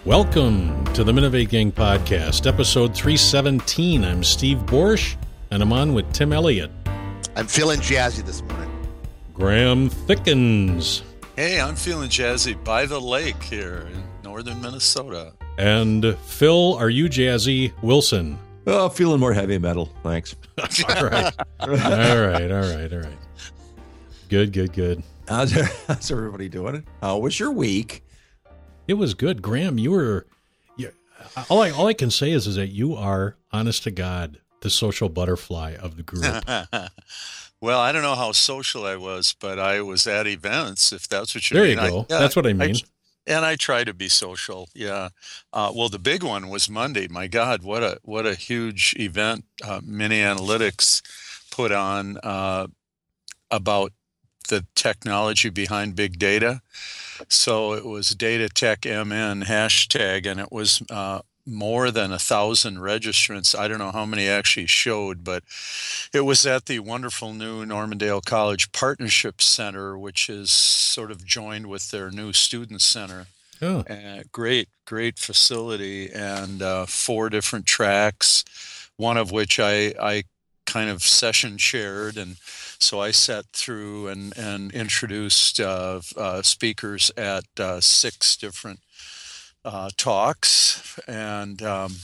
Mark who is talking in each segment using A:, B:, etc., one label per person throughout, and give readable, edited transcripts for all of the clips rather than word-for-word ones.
A: Welcome to the Minovate Gang Podcast, episode 317. I'm Steve Borsch, and I'm on with Tim Elliott.
B: I'm feeling jazzy this morning.
A: Graham Thickens.
C: Hey, I'm feeling jazzy by the lake here in northern Minnesota.
A: And Phil, are you jazzy? Wilson.
D: Oh, feeling more heavy metal. Thanks.
A: All right. All right. Good.
D: How's everybody doing? How was your week?
A: It was good. Graham, all I can say is that you are, honest to God, the social butterfly of the group.
C: Well, I don't know how social I was, but I was at events, if that's what you
A: mean.
C: There
A: you go. That's what I mean.
C: And I try to be social, yeah. Well, the big one was Monday. My God, what a huge event Mini Analytics put on about the technology behind big data. So it was Data Tech MN hashtag, and it was more than 1,000 registrants. I don't know how many actually showed, but it was at the wonderful new Normandale College Partnership Center, which is sort of joined with their new student center.
A: Oh.
C: Great facility, and 4 different tracks, one of which I kind of session shared, and so I sat through and introduced speakers at 6 different talks, and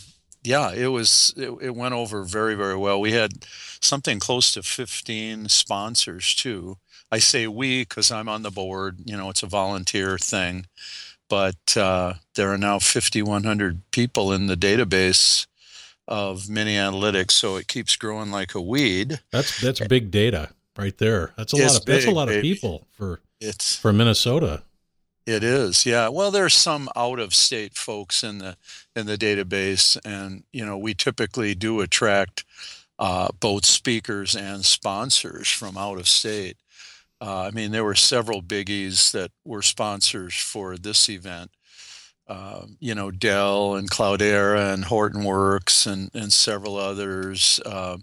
C: it went over very, very well. We had something close to 15 sponsors too. I say we because I'm on the board. It's a volunteer thing, but there are now 5,100 people in the database of Mini Analytics, so it keeps growing like a weed.
A: That's big data right there. That's a lot of people for Minnesota.
C: It is, yeah. Well, there's some out-of-state folks in the database, and we typically do attract both speakers and sponsors from out of state. There were several biggies that were sponsors for this event. Dell and Cloudera and Hortonworks and several others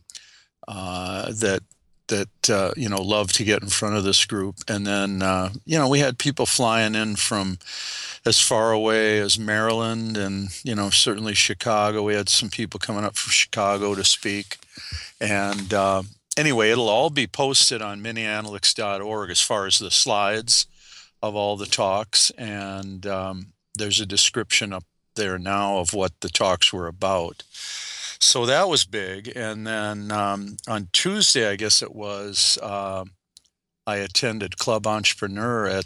C: that love to get in front of this group. And then, we had people flying in from as far away as Maryland and, certainly Chicago. We had some people coming up from Chicago to speak. And anyway, it'll all be posted on minianalytics.org as far as the slides of all the talks. And there's a description up there now of what the talks were about. So that was big. And then on Tuesday, I guess it was, I attended Club Entrepreneur at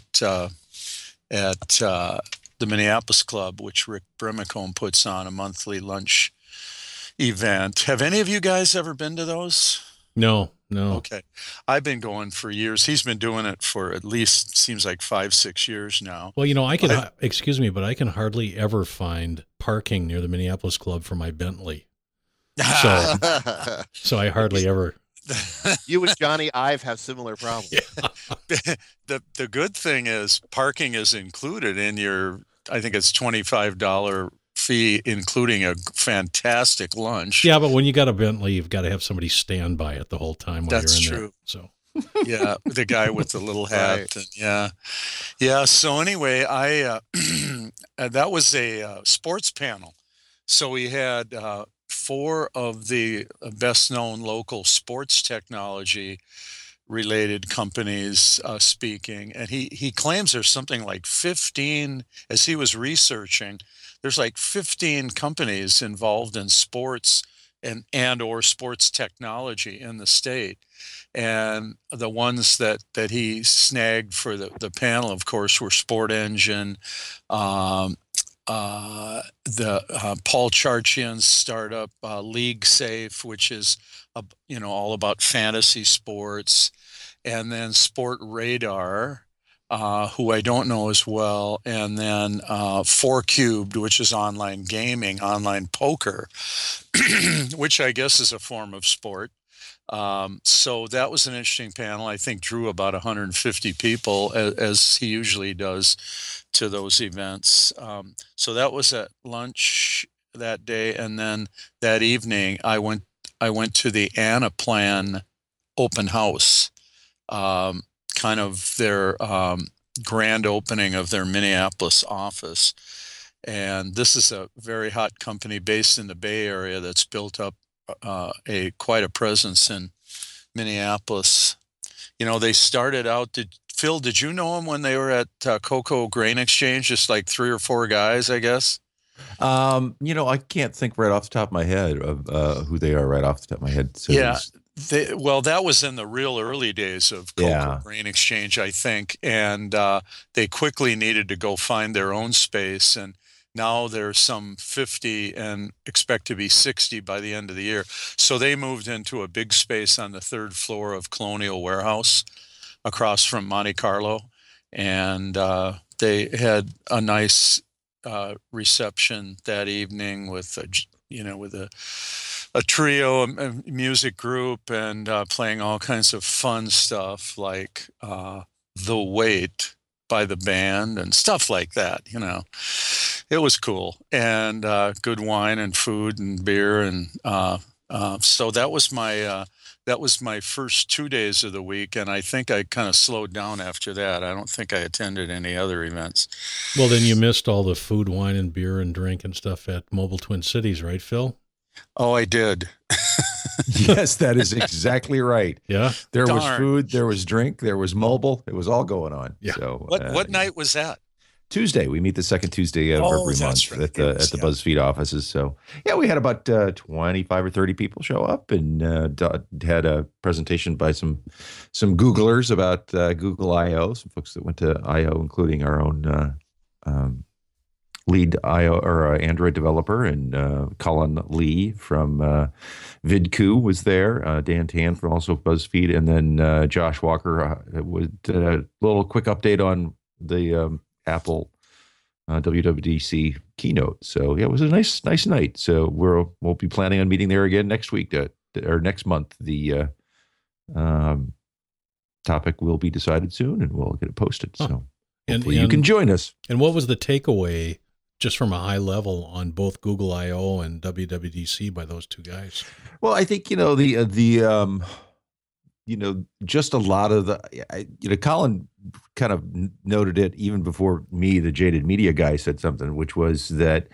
C: the Minneapolis Club, which Rick Brimacombe puts on, a monthly lunch event. Have any of you guys ever been to those?
A: No.
C: Okay. I've been going for years. He's been doing it for at least, seems like 5-6 years now.
A: Well, excuse me, but I can hardly ever find parking near the Minneapolis Club for my Bentley. So I hardly ever.
B: You and Johnny Ive have similar problems.
C: Yeah. The good thing is parking is included in your, I think it's $25 fee, including a fantastic lunch.
A: Yeah, but when you got a Bentley, you've got to have somebody stand by it the whole time while
C: That's
A: you're in
C: true.
A: there. So.
C: Yeah, the guy with the little hat.
B: Right.
C: And yeah. So anyway, I that was a sports panel. So we had 4 of the best-known local sports technology related companies speaking, and he claims there's something like 15, as he was researching, there's like 15 companies involved in sports and or sports technology in the state. And the ones that he snagged for the panel, of course, were Sport Engine, the Paul Charchian's startup, League Safe, which is all about fantasy sports, and then Sport Radar, who I don't know as well, and then 4Cubed, which is online gaming, online poker, which I guess is a form of sport. So that was an interesting panel. I think drew about 150 people, as he usually does to those events. So that was at lunch that day, and then that evening I went to the Anaplan open house, kind of their grand opening of their Minneapolis office. And this is a very hot company based in the Bay Area that's built up quite a presence in Minneapolis. They started out. Phil, did you know them when they were at Cocoa Grain Exchange? Just like 3 or 4 guys, I guess.
D: I can't think right off the top of my head of who they are right off the top of my head. So
C: yeah. That was in the real early days of Cocoa Grain Exchange, I think. And they quickly needed to go find their own space. And now there's some 50 and expect to be 60 by the end of the year. So they moved into a big space on the 3rd floor of Colonial Warehouse across from Monte Carlo. And they had a nice reception that evening with a trio, a music group, and playing all kinds of fun stuff like The Wait by the band and stuff like that. It was cool, and good wine and food and beer, and so that was my first 2 days of the week, and I think I kind of slowed down after that. I don't think I attended any other events.
A: Well, then you missed all the food, wine, and beer and drink and stuff at Mobile Twin Cities, right, Phil?
C: Oh, I did.
D: Yes, that is exactly right.
A: Yeah.
D: There was food, there was drink, there was mobile. It was all going on.
A: Yeah.
D: So
C: what night was that?
D: Tuesday. We meet the second Tuesday of every month at the BuzzFeed offices. So we had about 25 or 30 people show up, and had a presentation by some Googlers about Google I/O, some folks that went to I/O, including our own lead I/O or Android developer, and Colin Lee from VidCoo was there. Dan Tan from also BuzzFeed, and then Josh Walker did a little quick update on the Apple WWDC keynote. So it was a nice night. So we'll be planning on meeting there again next week or next month. The topic will be decided soon, and we'll get it posted. So hopefully you can join us.
A: And what was the takeaway, just from a high level, on both Google I/O and WWDC by those two guys?
D: Well, I think just a lot of Colin kind of noted it even before me, the Jaded Media guy, said something, which was that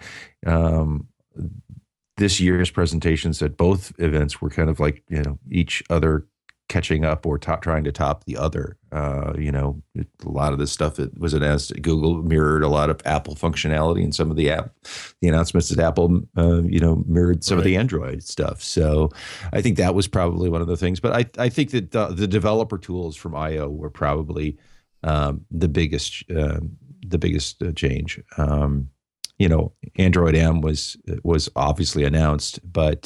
D: this year's presentations at both events were kind of like, each other catching up or trying to top the other. A lot of this stuff that was announced at Google mirrored a lot of Apple functionality, and some of the announcements that Apple, mirrored some of the Android stuff. So I think that was probably one of the things. But I think that the developer tools from I/O were probably the biggest change. Android M was obviously announced, but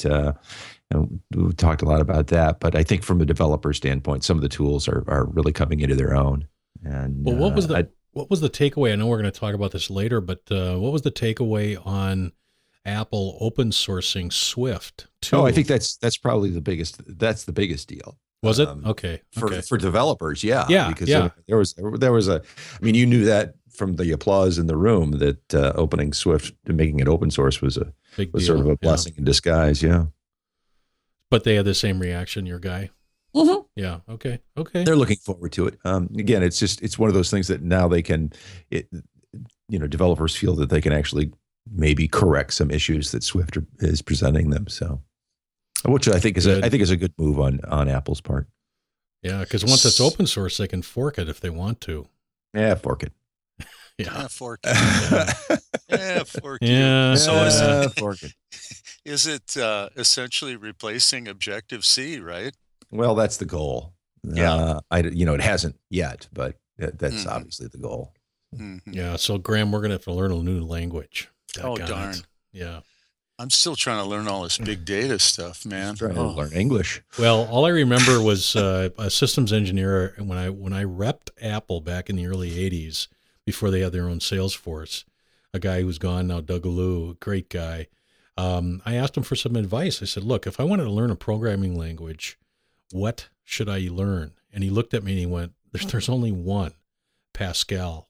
D: we talked a lot about that. But I think from a developer standpoint, some of the tools are really coming into their own. And
A: well, what was the takeaway? I know we're going to talk about this later, but what was the takeaway on Apple open sourcing Swift too?
D: Oh, I think that's probably the biggest. That's the biggest deal.
A: Was it? Okay.
D: For developers, yeah. Because there was a. I mean, you knew that from the applause in the room that opening Swift and making it open source was sort of a blessing in disguise. Yeah.
A: But they had the same reaction, your guy.
D: Mm-hmm.
A: Yeah. Okay.
D: They're looking forward to it. Again, it's one of those things that now they can, developers feel that they can actually maybe correct some issues that Swift is presenting them. So, which I think is a good move on Apple's part.
A: Yeah, because once it's open source, they can fork it if they want to.
D: Yeah, fork it.
C: Yeah, fork it. Yeah, fork it.
A: Yeah.
C: So
D: fork it.
C: Is it essentially replacing Objective-C, right?
D: Well, that's the goal.
C: Yeah.
D: It hasn't yet, but that's obviously the goal.
C: Mm-hmm.
A: Yeah. So, Graham, we're going to have to learn a new language.
C: Oh, darn.
A: Yeah.
C: I'm still trying to learn all this big data stuff, man.
D: Trying to learn English.
A: Well, all I remember was a systems engineer when I repped Apple back in the early 80s, before they had their own Salesforce, a guy who's gone now, Doug Alou, great guy. I asked him for some advice. I said, look, if I wanted to learn a programming language, what should I learn? And he looked at me and he went, there's only one, Pascal.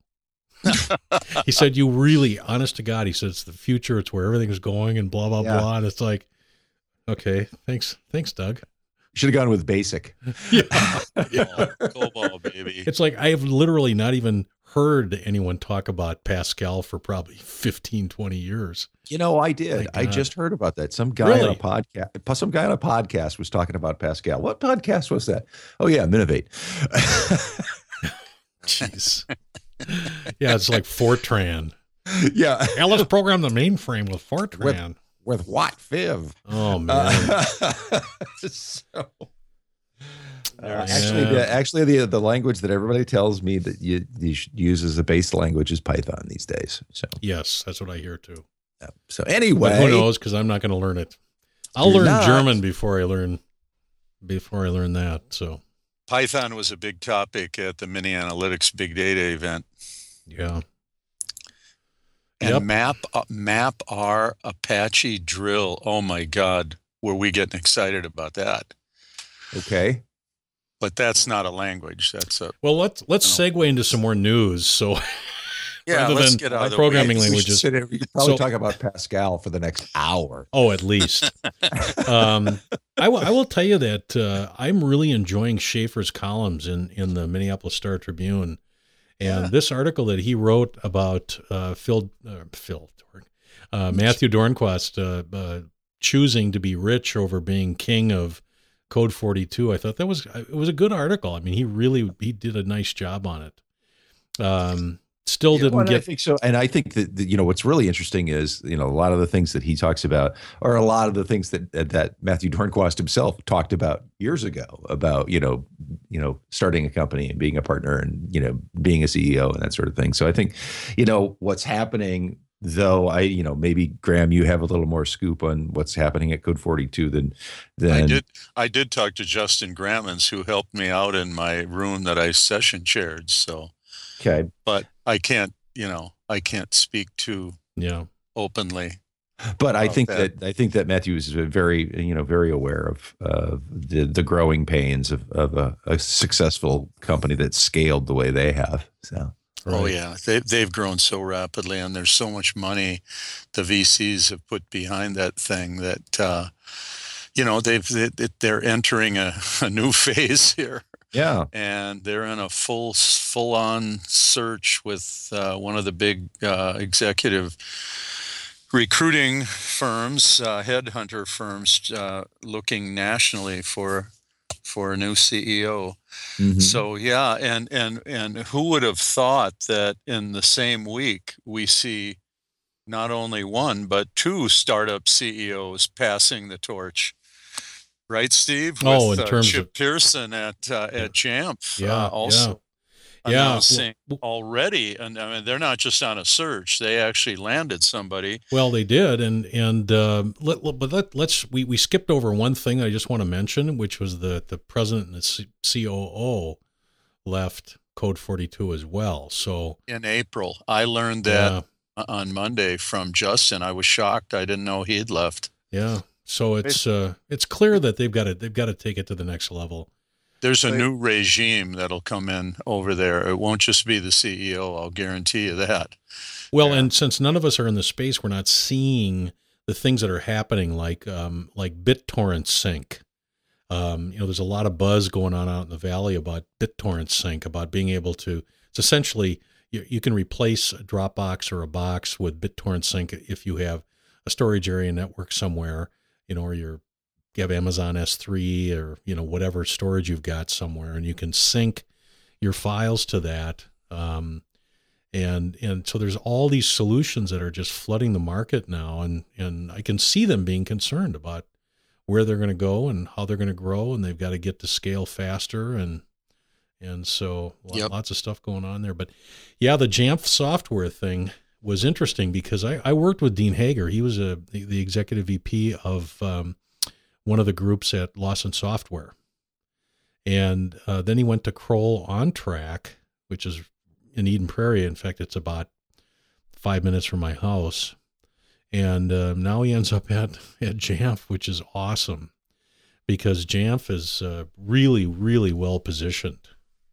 A: He said, you really, honest to God, he said, it's the future. It's where everything's going and blah, blah, blah. And it's like, okay, thanks, Doug.
D: Should have gone with BASIC.
A: Yeah.
C: COBOL, baby.
A: It's like, I have literally not even heard anyone talk about Pascal for probably 15, 20 years.
D: I did. I just heard about that. Some guy on a podcast. Some guy on a podcast was talking about Pascal. What podcast was that? Oh yeah, Minovate.
A: Jeez. Yeah, it's like Fortran.
D: Yeah.
A: Let's program the mainframe with Fortran.
D: With what Viv?
A: Oh man.
D: Actually, the language that everybody tells me that you should use as a base language is Python these days. So
A: yes, that's what I hear too.
D: So anyway,
A: but who knows? Because I'm not going to learn it. I'll learn German before I learn that. So
C: Python was a big topic at the Mini Analytics Big Data event.
A: Yeah.
C: And map our Apache drill. Oh my God, were we getting excited about that?
D: Okay.
C: But that's not a language. That's a
A: let's segue into some more news. So
C: yeah, let's get out of the
A: programming languages.
D: We could probably talk about Pascal for the next hour.
A: Oh, at least. I will tell you that I'm really enjoying Schaefer's columns in the Minneapolis Star Tribune, and this article that he wrote about Matthew Dornquist choosing to be rich over being king of Code 42. I thought it was a good article. I mean, he did a nice job on it. Still didn't get.
D: I think so, and I think that what's really interesting is a lot of the things that he talks about are a lot of the things that Matthew Dornquist himself talked about years ago about starting a company and being a partner and being a CEO and that sort of thing. So I think what's happening. Though maybe Graham, you have a little more scoop on what's happening at Code 42 than
C: I did talk to Justin Grammons, who helped me out in my room that I session chaired. So,
D: okay,
C: but I can't speak too openly.
D: But I think that Matthew is very very aware of the growing pains of a successful company that's scaled the way they have. So.
C: Right. Oh yeah, they've grown so rapidly, and there's so much money the VCs have put behind that thing that they're entering a new phase here.
D: Yeah,
C: and they're in a full-on search with one of the big executive recruiting firms, headhunter firms, looking nationally for a new CEO.
D: Mm-hmm.
C: So yeah, and who would have thought that in the same week we see not only one but two startup CEOs passing the torch, right, Steve? With,
A: in terms
C: Chip
A: of
C: Pearson at Jamf,
A: also
C: announcing already, and I mean they're not just on a search; they actually landed somebody.
A: Well, they did, we skipped over one thing I just want to mention, which was the president and the COO left Code 42 as well. So
C: in April, I learned that on Monday from Justin. I was shocked; I didn't know he'd left.
A: Yeah, so it's clear that they've got to take it to the next level.
C: There's a new regime that'll come in over there. It won't just be the CEO. I'll guarantee you that.
A: Well, and since none of us are in the space, we're not seeing the things that are happening, like BitTorrent Sync. There's a lot of buzz going on out in the Valley about BitTorrent Sync, about being able to. It's essentially you can replace a Dropbox or a box with BitTorrent Sync if you have a storage area network somewhere, or you have Amazon S3 or whatever storage you've got somewhere, and you can sync your files to that. And so there's all these solutions that are just flooding the market now, and I can see them being concerned about where they're going to go and how they're going to grow, and they've got to get to scale faster, and so lots of stuff going on there. But yeah, the Jamf software thing was interesting because I worked with Dean Hager. He was the executive VP of one of the groups at Lawson Software. And then he went to Kroll On Track, which is in Eden Prairie. In fact, it's about 5 minutes from my house. And now he ends up at Jamf, which is awesome because Jamf is really, really well positioned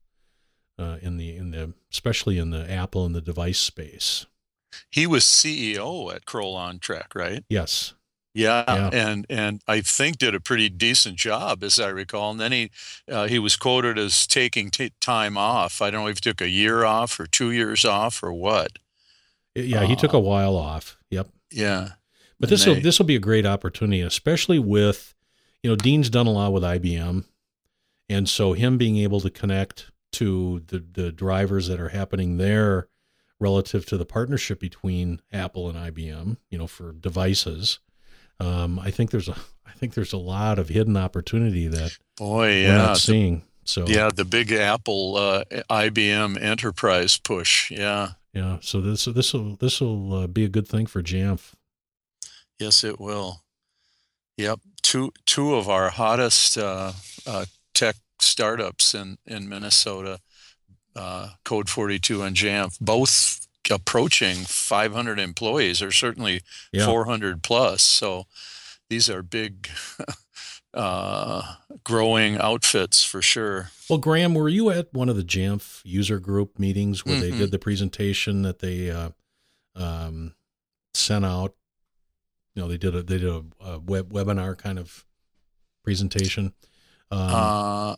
A: especially in the Apple and the device space.
C: He was CEO at Kroll On Track, right?
A: Yes.
C: Yeah, and I think did a pretty decent job, as I recall. And then he was quoted as taking time off. I don't know if he took a year off or 2 years off or what.
A: Yeah, he took a while off. Yep.
C: Yeah.
A: But this will be a great opportunity, especially with, Dean's done a lot with IBM, and so him being able to connect to the drivers that are happening there relative to the partnership between Apple and IBM, for devices. I think there's a lot of hidden opportunity that we're not seeing. So
C: the big Apple IBM enterprise push. Yeah.
A: So this will be a good thing for Jamf.
C: Yes, it will. Yep. Two of our hottest tech startups in Minnesota, Code 42 and Jamf, both approaching 500 employees, or certainly 400 plus. So these are big growing outfits for sure.
A: Well, Graham, were you at one of the Jamf user group meetings where they did the presentation that they sent out? They did a webinar kind of presentation.
C: I've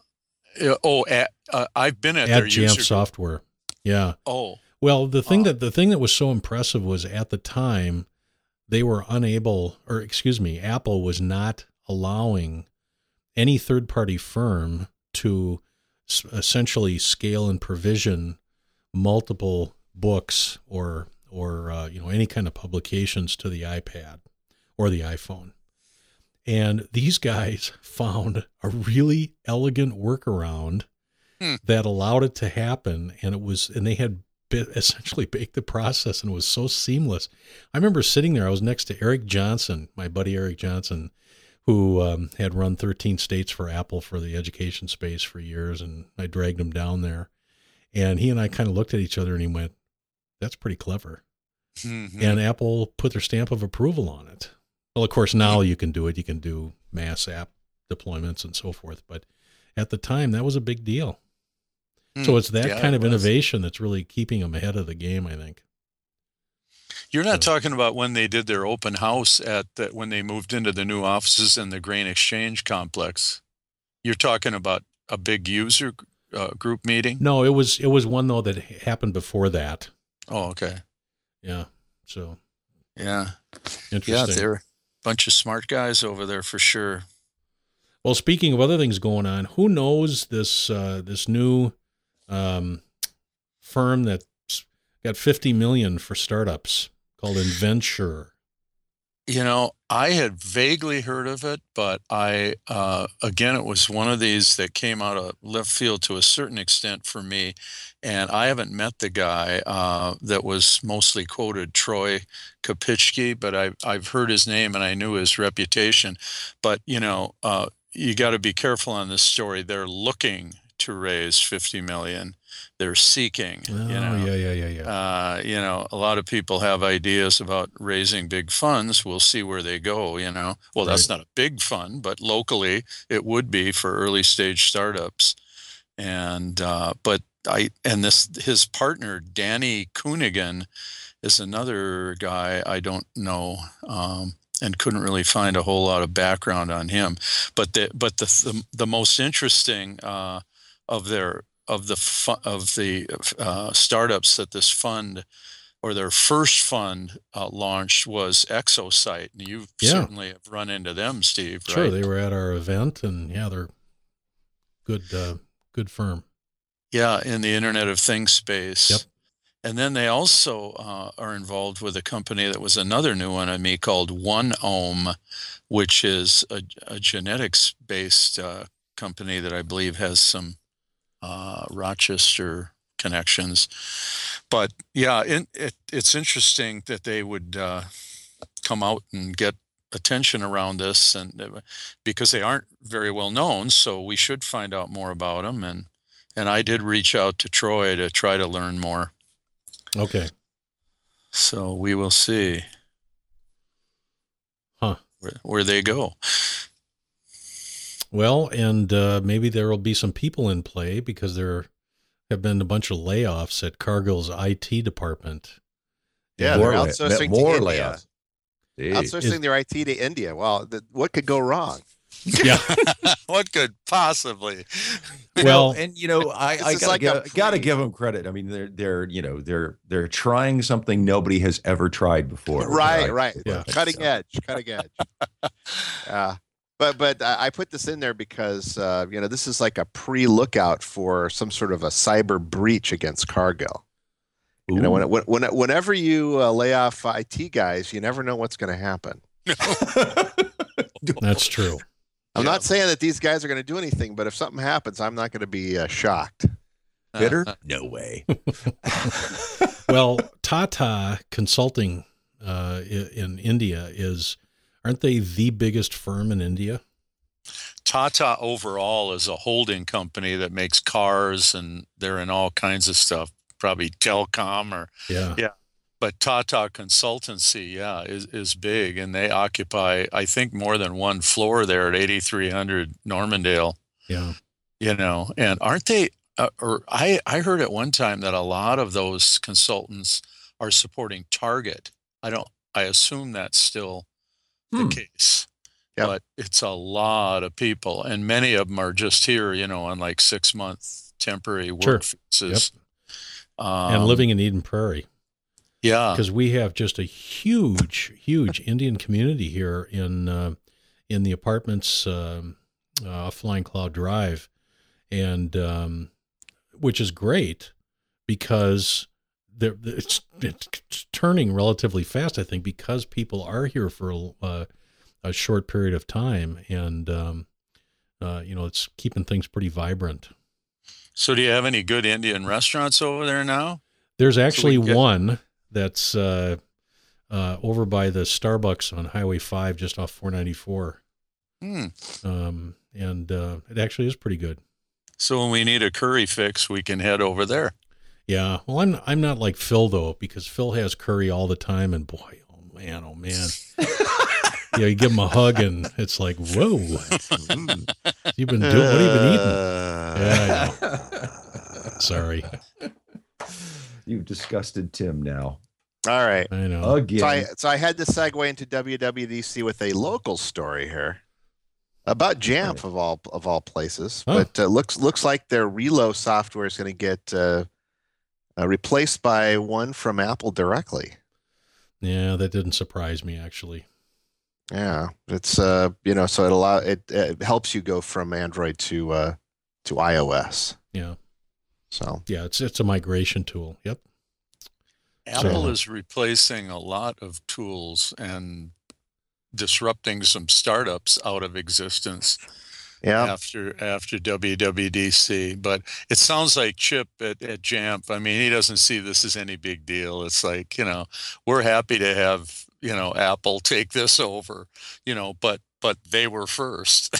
C: been at
A: their
C: Jamf
A: user software. Yeah.
C: Oh.
A: Well, the thing that was so impressive was at the time they were Apple was not allowing any third-party firm to essentially scale and provision multiple books or any kind of publications to the iPad or the iPhone. And these guys found a really elegant workaround that allowed it to happen, and they had essentially baked the process, and it was so seamless. I remember sitting there. I was next to Eric Johnson, my buddy Eric Johnson, who had run 13 states for Apple for the education space for years, and I dragged him down there. And he and I kind of looked at each other, and he went, "That's pretty clever." Mm-hmm. And Apple put their stamp of approval on it. Well, of course, now you can do it. You can do mass app deployments and so forth. But at the time, that was a big deal. So it's that kind of innovation that's really keeping them ahead of the game, I think.
C: You're not talking about when they did their open house when they moved into the new offices in the Grain Exchange complex. You're talking about a big user group meeting?
A: No, it was one though that happened before that.
C: Oh, okay.
A: Yeah. So.
C: Yeah.
A: Interesting.
C: Yeah, they're a bunch of smart guys over there for sure.
A: Well, speaking of other things going on, who knows this new firm that's got $50 million for startups called Inventure?
C: I had vaguely heard of it, but again, it was one of these that came out of left field to a certain extent for me. And I haven't met the guy that was mostly quoted, Troy Kopicki, but I've heard his name and I knew his reputation. But, you got to be careful on this story. They're looking to raise $50 million. They're seeking.
A: Yeah.
C: A lot of people have ideas about raising big funds. We'll see where they go. Well, that's not a big fund, but locally it would be for early stage startups. And his partner Danny Kunigan is another guy I don't know. And couldn't really find a whole lot of background on him, but the most interesting of the startups that this fund or their first fund launched was Exosite, and you certainly have run into them, Steve. Right?
A: Sure, they were at our event, and they're good firm.
C: Yeah, in the Internet of Things space.
A: Yep.
C: And then they also are involved with a company that was another new one on me called OneOme, which is a genetics-based company that I believe has some Rochester connections. But yeah, it's interesting that they would come out and get attention around this, and because they aren't very well known, so we should find out more about them. And I did reach out to Troy to try to learn more.
A: Okay.
C: So we will see. Where they go.
A: Well, and maybe there will be some people in play because there have been a bunch of layoffs at Cargill's IT department.
B: Yeah, they're outsourcing
D: more
B: to
D: layoffs.
B: Outsourcing their IT to India. Well, what could go wrong?
A: Yeah.
C: What could possibly?
D: Well, and I
B: like
D: gotta give them credit. I mean, they're trying something nobody has ever tried before.
B: Right.
A: Yeah.
B: Cutting edge. But I put this in there because this is like a pre-lookout for some sort of a cyber breach against Cargill.
D: Ooh.
B: Whenever you lay off IT guys, you never know what's going to happen.
A: That's true.
B: I'm not saying that these guys are going to do anything, but if something happens, I'm not going to be shocked.
D: Bitter? No way.
A: Well, Tata Consulting in India aren't they the biggest firm in India?
C: Tata overall is a holding company that makes cars, and they're in all kinds of stuff, probably telecom or
A: Yeah.
C: But Tata Consultancy, is big, and they occupy, I think, more than one floor there at 8300 Normandale.
A: Yeah.
C: And aren't they? I heard at one time that a lot of those consultants are supporting Target. I assume that's still the case.
B: Yep.
C: But it's a lot of people, and many of them are just here, on like 6-month temporary work visas.
A: Yep. And living in Eden Prairie.
C: Yeah.
A: Because we have just a huge Indian community here in the apartments off Flying Cloud Drive, and which is great because it's turning relatively fast, I think, because people are here for a short period of time, and it's keeping things pretty vibrant.
C: So do you have any good Indian restaurants over there now?
A: There's actually one that's over by the Starbucks on Highway 5, just off 494. And it actually is pretty good.
C: So when we need a curry fix, we can head over there.
A: Yeah. Well, I'm not like Phil though, because Phil has curry all the time, and boy, oh man. You give him a hug, and it's like, whoa. What have you been eating? Yeah. Sorry.
D: You've disgusted Tim now.
B: All right.
A: I know.
D: Again.
B: So I had to segue into WWDC with a local story here about Jamf of all places.
A: Oh.
B: But looks like their Relo software is going to get replaced by one from Apple directly.
A: Yeah, that didn't surprise me actually.
B: Yeah, it's so it helps you go from Android to iOS.
A: Yeah.
B: So
A: yeah, it's a migration tool. Yep.
C: Apple is replacing a lot of tools and disrupting some startups out of existence.
B: Yeah.
C: After WWDC, but it sounds like Chip at Jamf. I mean, he doesn't see this as any big deal. It's like, we're happy to have Apple take this over, but they were first,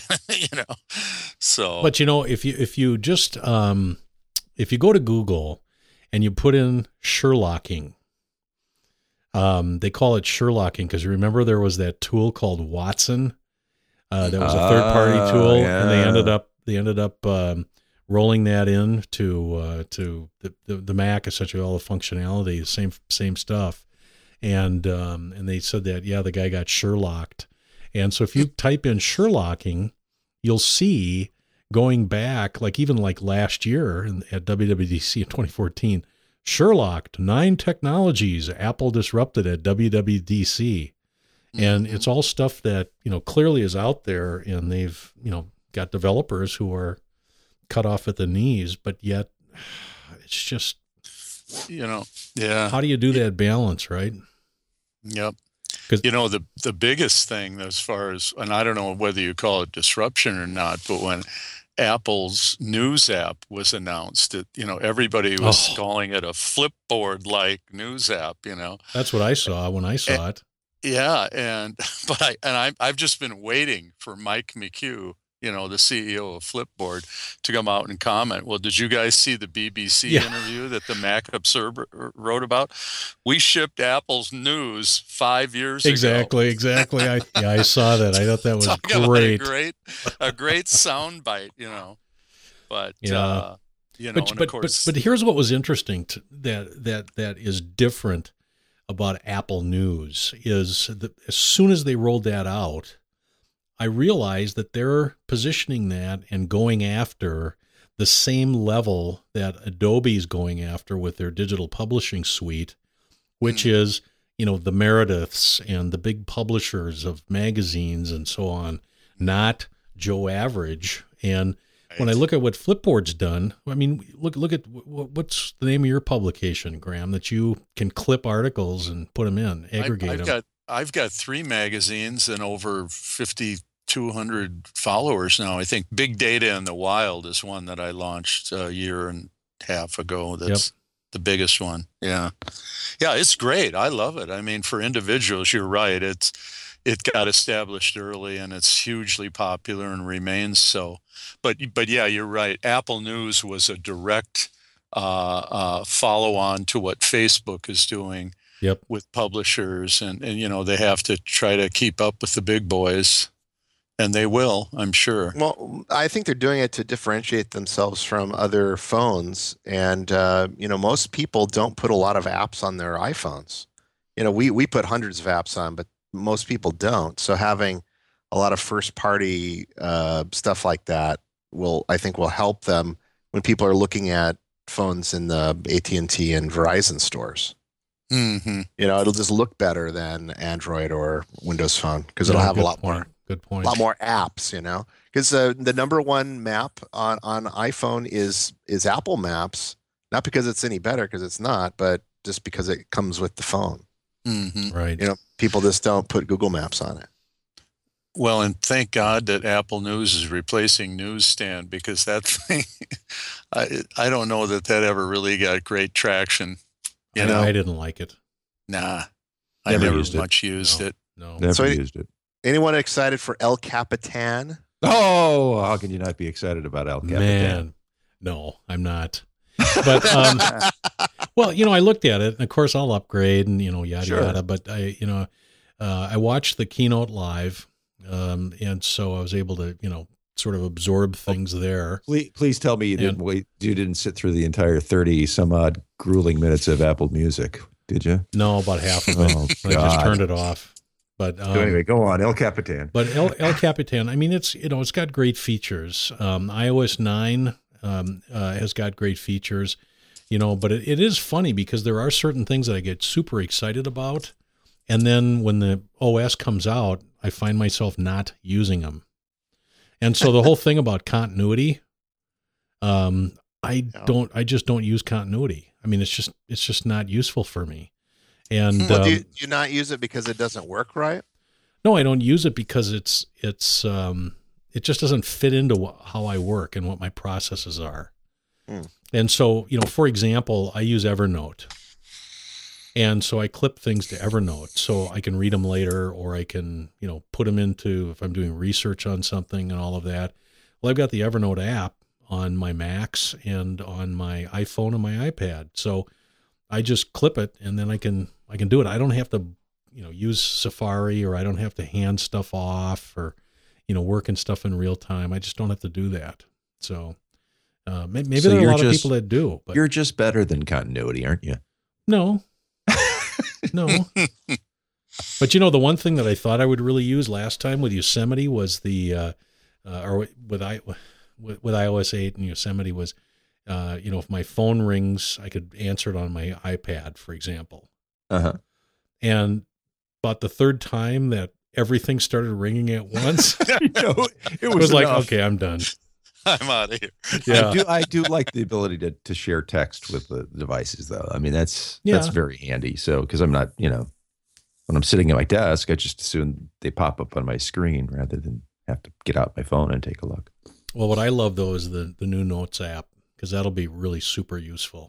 C: So,
A: but if you just if you go to Google and you put in Sherlocking, they call it Sherlocking because remember there was that tool called Watson. That was a third-party tool, and they ended up rolling that in to the Mac, essentially all the functionality, same stuff, and they said that the guy got Sherlocked, and so if you type in Sherlocking, you'll see going back even last year at WWDC in 2014, Sherlocked 9 technologies Apple disrupted at WWDC. And it's all stuff that, clearly is out there, and they've, got developers who are cut off at the knees, but yet it's just, how do you do that balance, right?
C: Yep. The biggest thing as far as, and I don't know whether you call it disruption or not, but when Apple's news app was announced, everybody was calling it a Flipboard-like news app,
A: That's what I saw when I saw it.
C: Yeah, I've just been waiting for Mike McHugh, the CEO of Flipboard, to come out and comment. Well, did you guys see the BBC interview that the Mac Observer wrote about? We shipped Apple's news 5 years ago.
A: Exactly. I saw that. I thought that was great.
C: A great soundbite, But
A: and of course, but here's what was interesting that is different about Apple News is that as soon as they rolled that out, I realized that they're positioning that and going after the same level that Adobe's going after with their digital publishing suite, which is, you know, the Merediths and the big publishers of magazines and so on, not Joe Average. And when I look at what Flipboard's done, I mean, look at what's the name of your publication, Graham, that you can clip articles and put them in, aggregate them.
C: I've got 3 magazines and over 5,200 followers now. I think Big Data in the Wild is one that I launched a year and a half ago. That's the biggest one. Yeah, it's great. I love it. I mean, for individuals, you're right. It got established early and it's hugely popular and remains so. But yeah, you're right. Apple News was a direct follow-on to what Facebook is doing with publishers, and you know, they have to try to keep up with the big boys, and they will, I'm sure.
B: Well, I think they're doing it to differentiate themselves from other phones, and you know, most people don't put a lot of apps on their iPhones. You know, we put hundreds of apps on, but most people don't. So having a lot of first-party stuff like that I think will help them when people are looking at phones in the AT&T and Verizon stores.
C: Mm-hmm.
B: You know, it'll just look better than Android or Windows Phone because it'll have a lot more apps. You know, because the number one map on iPhone is Apple Maps, not because it's any better, because it's not, but just because it comes with the phone.
C: Mm-hmm.
A: Right.
B: You know, people just don't put Google Maps on it.
C: Well, and thank God that Apple News is replacing Newsstand, because that thing, I don't know that ever really got great traction. You know,
A: I didn't like it.
C: Nah, I never much used it.
A: No,
D: never used it.
B: Anyone excited for El Capitan?
D: Oh, how can you not be excited about El Capitan?
A: Man, no, I'm not. But well, you know, I looked at it, and of course I'll upgrade and, you know, yada yada. But I watched the keynote live, and so I was able to, you know, sort of absorb things there.
D: Please tell me you didn't sit through the entire 30 some odd grueling minutes of Apple Music, did you?
A: No, about half of it.
D: Oh,
A: I just turned it off. But
D: so anyway, go on, El Capitan.
A: But El Capitan, I mean, it's got great features. iOS 9 has got great features, you know, but it is funny because there are certain things that I get super excited about, and then when the OS comes out, I find myself not using them. And so the whole thing about continuity, I just don't use continuity. I mean, it's just not useful for me. And
B: well, do you not use it because it doesn't work right?
A: No, I don't use it because it just doesn't fit into how I work and what my processes are. And so, you know, for example, I use Evernote. And so I clip things to Evernote so I can read them later, or I can, you know, put them into, if I'm doing research on something and all of that. Well, I've got the Evernote app on my Macs and on my iPhone and my iPad. So I just clip it and then I can do it. I don't have to, you know, use Safari, or I don't have to hand stuff off, or, you know, working stuff in real time. I just don't have to do that. So maybe there are a lot of people that do. But
D: you're just better than continuity, aren't you?
A: No. No. But, you know, the one thing that I thought I would really use last time with Yosemite was or with iOS 8 and Yosemite was, you know, if my phone rings, I could answer it on my iPad, for example.
D: Uh-huh.
A: And about the third time that everything started ringing at once, it was like, okay, I'm done.
C: I'm out of here.
A: Yeah.
D: I do like the ability to share text with the devices, though. I mean, that's very handy. So, because I'm not, you know, when I'm sitting at my desk, I just assume they pop up on my screen rather than have to get out my phone and take a look.
A: Well, what I love, though, is the new Notes app, because that'll be really super useful.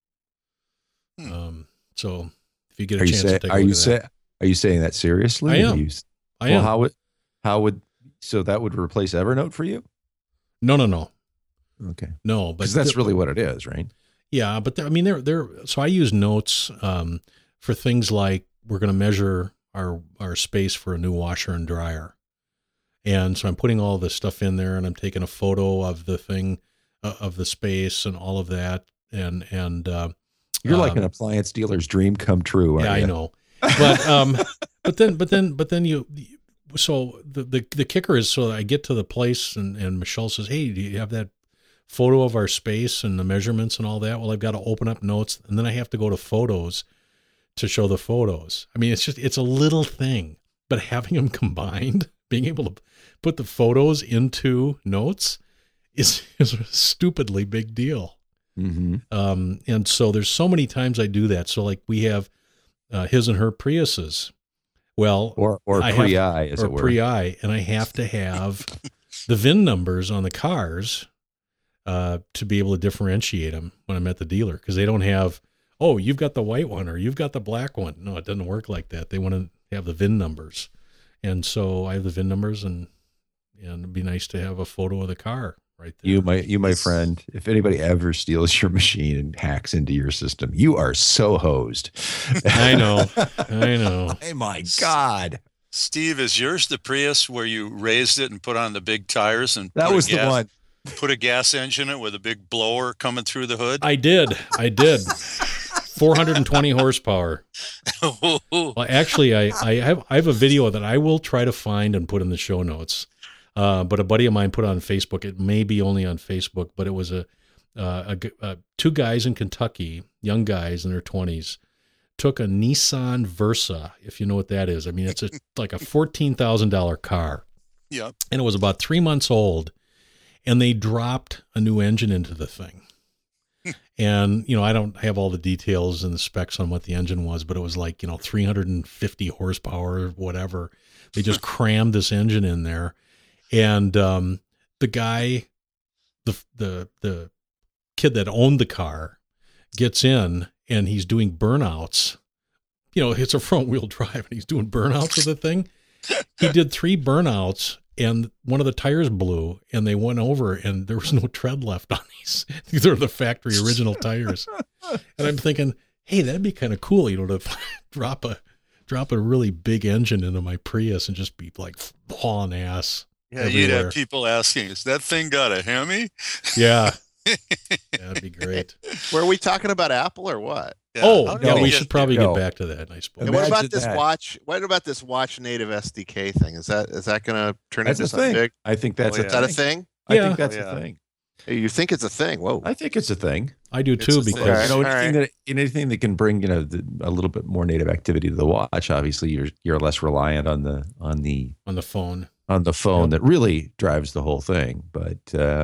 A: So if you get a chance to take a look at that.
D: Are you saying that seriously?
A: I am. I am.
D: How would so that would replace Evernote for you?
A: No.
D: Okay.
A: No, but
D: because that's really what it is, right?
A: Yeah, but I mean, so I use Notes for things like we're going to measure our space for a new washer and dryer, and so I'm putting all this stuff in there, and I'm taking a photo of the thing, of the space, and all of that, and
D: You're like an appliance dealer's dream come true.
A: Yeah,
D: you?
A: I know. But then you. So the kicker is, so I get to the place and Michelle says, "Hey, do you have that photo of our space and the measurements and all that?" Well, I've got to open up notes, and then I have to go to photos to show the photos. I mean, it's a little thing, but having them combined, being able to put the photos into notes is a stupidly big deal.
D: Mm-hmm.
A: And so there's so many times I do that. So like we have his and her Priuses. Well,
D: or pre-I, as it were.
A: Pre-I, and I have to have the VIN numbers on the cars to be able to differentiate them when I'm at the dealer, because they don't have, oh, you've got the white one or you've got the black one. No, it doesn't work like that. They want to have the VIN numbers, and so I have the VIN numbers, and it'd be nice to have a photo of the car right there.
D: You, my friend, if anybody ever steals your machine and hacks into your system, you are so hosed.
A: I know.
D: Oh my God.
C: Steve, is yours the Prius where you raised it and put on the big tires and
D: that was the one?
C: Put a gas engine in it with a big blower coming through the hood?
A: I did. 420 horsepower. Well, actually, I have a video that I will try to find and put in the show notes. But a buddy of mine put on Facebook. It may be only on Facebook, but it was two guys in Kentucky, young guys in their 20s, took a Nissan Versa, if you know what that is. I mean, it's like a $14,000 car.
C: Yep.
A: And it was about 3 months old, and they dropped a new engine into the thing. And, I don't have all the details and the specs on what the engine was, but it was like, 350 horsepower or whatever. They just crammed this engine in there. And the guy, the kid that owned the car, gets in and he's doing burnouts. It's a front wheel drive and he's doing burnouts of the thing. He did 3 burnouts and one of the tires blew, and they went over and there was no tread left on these. These are the factory original tires. And I'm thinking, hey, that'd be kind of cool, to drop a really big engine into my Prius and just be like hauling ass.
C: Yeah,
A: everywhere.
C: You'd have people asking, "Is that thing got a Hemi?"
A: Yeah. That'd be great.
B: Were we talking about Apple or what?
A: Yeah. We should probably get back to that, I suppose.
B: What about this watch? What about this watch native SDK thing? Is that going to turn into something big?
D: I think that's
B: Is that a thing?
D: I think that's a thing.
B: You think it's a thing? Whoa!
D: I think it's a thing.
A: I do too, because
D: anything that can bring a little bit more native activity to the watch. Obviously, you're less reliant on the
A: phone.
D: On the phone that really drives the whole thing. But,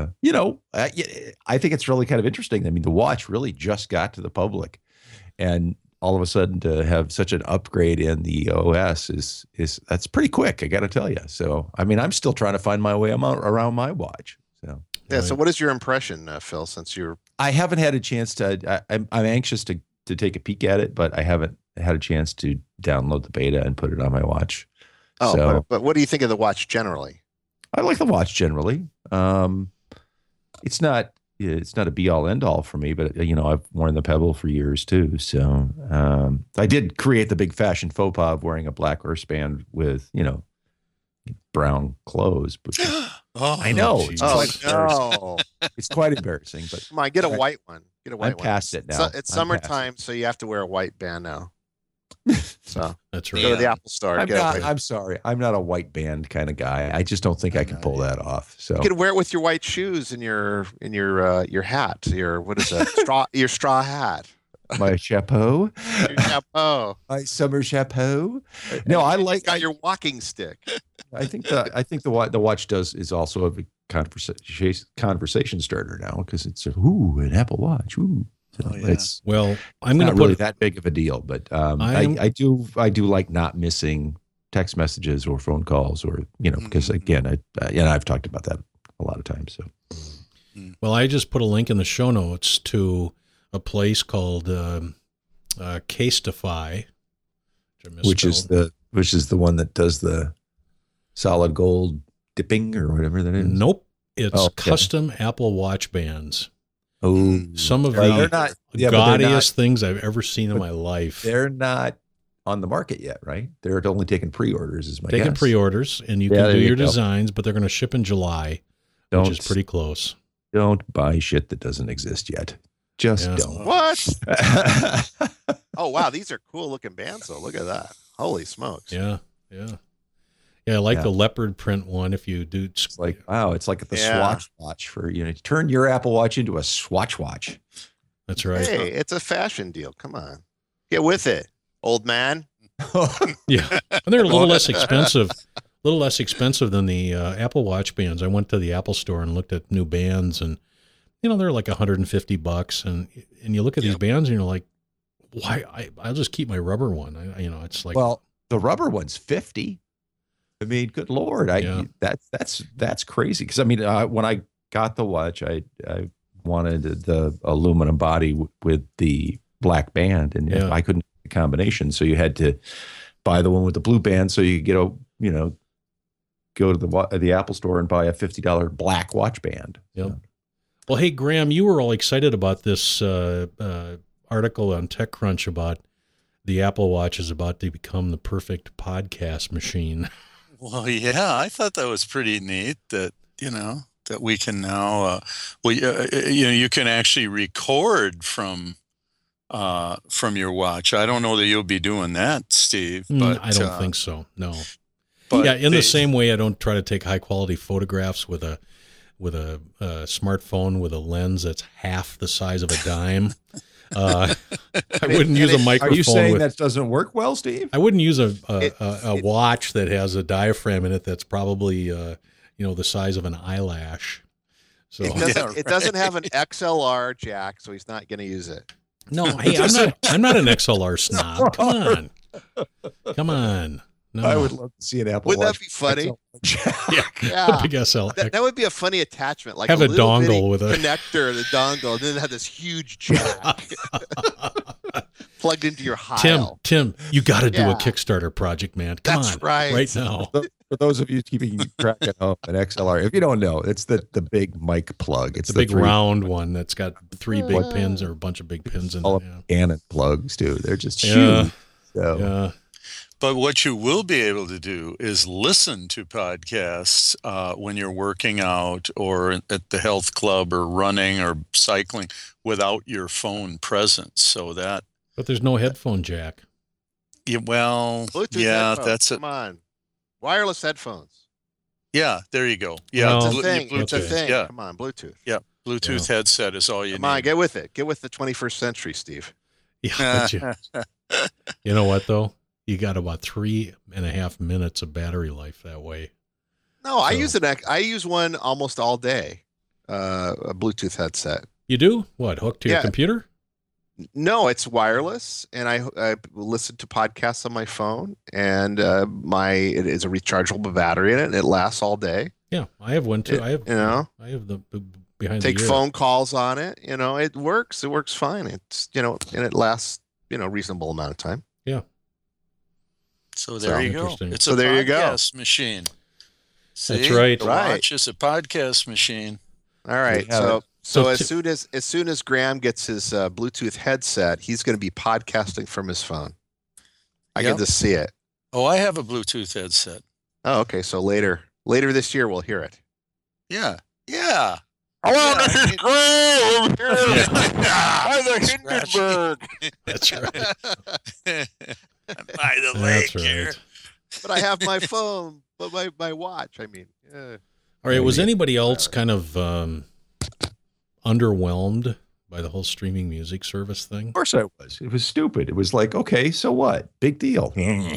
D: I think it's really kind of interesting. I mean, the watch really just got to the public, and all of a sudden to have such an upgrade in the OS is that's pretty quick, I got to tell you. So, I mean, I'm still trying to find my way around my watch. So,
B: yeah. So what is your impression, Phil, since
D: I haven't had a chance to, I'm anxious to take a peek at it, but I haven't had a chance to download the beta and put it on my watch.
B: Oh, so, but what do you think of the watch generally?
D: I like the watch generally. It's not a be all end all for me, but I've worn the Pebble for years too. So I did create the big fashion faux pas of wearing a black wristband with brown clothes. But I know it's quite embarrassing. But
B: come on, get a white one. Get a white one.
D: I'm past it now.
B: It's summertime, so you have to wear a white band now. So
A: that's right.
B: Go to the Apple Store.
D: I'm sorry. I'm not a white band kind of guy. I just don't think I can pull that off. So
B: you could wear it with your white shoes and your hat. What is that? Your straw hat.
D: My chapeau.
B: Your chapeau.
D: My summer chapeau. No, I like.
B: Got your walking stick.
D: I think the watch is also a conversation starter now, because it's an Apple Watch. Ooh. So
A: I'm going to
D: put that big of a deal, but I do like not missing text messages or phone calls, or because again, I've talked about that a lot of times. So,
A: well, I just put a link in the show notes to a place called Casetify,
D: which is the one that does the solid gold dipping or whatever that is.
A: Nope, it's custom Apple Watch bands.
D: Oh,
A: some of the gaudiest things I've ever seen in my life.
D: They're not on the market yet, right? They're only taking pre-orders, is my guess.
A: Taking pre-orders, and you can do your designs, but they're going to ship in July, which is pretty close.
D: Don't buy shit that doesn't exist yet. Just
A: Yeah.
D: don't.
B: What? Oh, wow. These are cool looking bands, though. Look at that. Holy smokes.
A: Yeah. I like the leopard print one. If you do,
D: It's like, wow, it's like the Swatch watch for, turn your Apple Watch into a Swatch watch.
A: That's right.
B: Hey, it's a fashion deal. Come on. Get with it, old man.
A: Yeah. And they're a little less expensive. Than the Apple Watch bands. I went to the Apple store and looked at new bands, and they're like $150, and you look at these bands and you're like, why? I'll just keep my rubber one. It's like,
D: well, the rubber one's $50. I mean, good Lord, that's crazy. Because I mean, when I got the watch, I wanted the aluminum body with the black band, and I couldn't get the combination, so you had to buy the one with the blue band, so you get go to the Apple store and buy a $50 black watch band.
A: Yep. Well, hey, Graham, you were all excited about this article on TechCrunch about the Apple Watch is about to become the perfect podcast machine.
C: Well, yeah, I thought that was pretty neat that, that we can now, you can actually record from your watch. I don't know that you'll be doing that, Steve. But
A: I don't think so. No.
C: But
A: the same way I don't try to take high quality photographs with a smartphone with a lens that's half the size of a dime. I wouldn't use a microphone.
D: Are you saying that doesn't work well, Steve?
A: I wouldn't use a watch that has a diaphragm in it that's probably the size of an eyelash. So
B: it doesn't have an XLR jack, so he's not going to use it.
A: No, hey, I'm not an XLR snob. Come on. No.
D: I would love to see an Apple
B: Wouldn't
D: Watch.
B: that be funny?
A: Yeah. Big SL.
B: That would be a funny attachment. Like
A: have a dongle with a
B: connector, the dongle, and then have this huge jack plugged into your Heil.
A: Tim, you got to do a Kickstarter project, man. Come on, right now.
D: For those of you keeping track at home, an XLR, if you don't know, it's the big mic plug. It's
A: the big round one that's got 3 big pins or a bunch of big pins in it.
D: Canon plugs, too. They're just huge.
A: Yeah.
C: But what you will be able to do is listen to podcasts when you're working out or at the health club or running or cycling without your phone present.
A: But there's no headphone jack.
C: Yeah, well,
B: Bluetooth headphones.
C: That's it.
B: Come on, wireless headphones.
C: Yeah, there you go. Yeah,
A: Well,
B: it's a thing.
C: Yeah.
B: Come on, Bluetooth.
C: Yeah, Bluetooth headset is all you need.
B: Come on, get with it. Get with the 21st century, Steve.
A: Yeah, you know what though? You got about 3.5 minutes of battery life that way.
B: No, I use one almost all day. A Bluetooth headset.
A: You do? What? Hooked to your computer?
B: No, it's wireless, and I listen to podcasts on my phone, and it is a rechargeable battery in it, and it lasts all day.
A: Yeah, I have one too. I have the behind
B: take
A: the ear.
B: phone calls on it. It works. It works fine. It's and it lasts reasonable amount of time.
A: Yeah.
C: So there you go. It's a
B: there
C: podcast machine. See?
A: That's right.
C: The watch is a podcast machine.
B: All right. So as soon as Graham gets his Bluetooth headset, he's going to be podcasting from his phone. I can just see it.
C: Oh, I have a Bluetooth headset.
B: Oh, okay. So later this year we'll hear it.
C: Yeah. Yeah.
B: Hello, this is Graham. I'm the Hindenburg.
A: That's right.
C: By the lake here.
B: But I have my phone, but my watch. I mean,
A: all right. Was anybody else kind of underwhelmed by the whole streaming music service thing?
D: Of course I was. It was stupid. It was like, okay, so what? Big deal.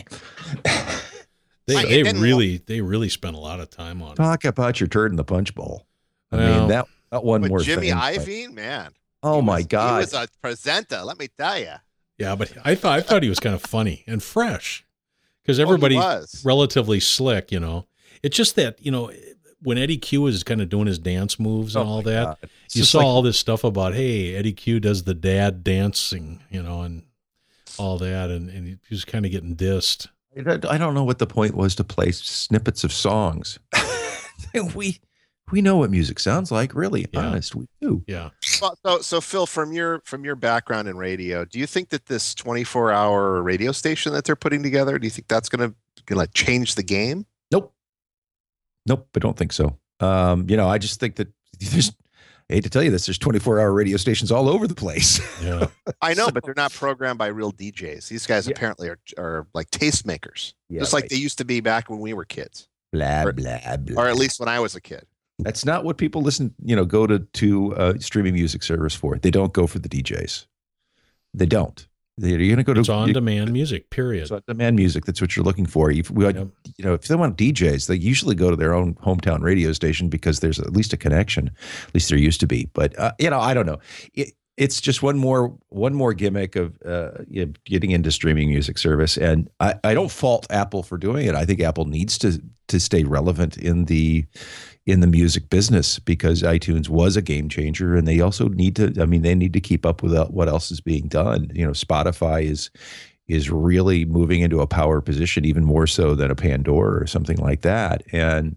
A: They really spent a lot of time on it.
D: Talk about your turd in the punch bowl. I mean, that one more
B: Jimmy
D: thing.
B: Iovine, man.
D: Oh my God.
B: He was a presenter, let me tell you.
A: Yeah, but I thought he was kind of funny and fresh because everybody's relatively slick, It's just that, when Eddie Q was kind of doing his dance moves and all that, you saw all this stuff about, hey, Eddie Q does the dad dancing, and all that, and he was kind of getting dissed.
D: I don't know what the point was to play snippets of songs. We know what music sounds like, really. Honest, we do.
A: Yeah.
B: So Phil, from your background in radio, do you think that this 24-hour radio station that they're putting together, do you think that's gonna change the game?
D: Nope, I don't think so. I just think that hate to tell you this, there's 24-hour radio stations all over the place.
A: Yeah.
B: I know, but they're not programmed by real DJs. These guys apparently are like tastemakers, just like they used to be back when we were kids.
D: Blah, blah, blah.
B: Or at least when I was a kid.
D: That's not what people go to streaming music service for. They don't go for the DJs. They don't. You're going to go to
A: on-demand music, period.
D: It's on-demand music. That's what you're looking for. If they want DJs, they usually go to their own hometown radio station because there's at least a connection. At least there used to be. But I don't know. It's just one more gimmick of getting into streaming music service. And I don't fault Apple for doing it. I think Apple needs to stay relevant in the music business because iTunes was a game changer, and they also need to keep up with what else is being done. Spotify is really moving into a power position, even more so than a Pandora or something like that. And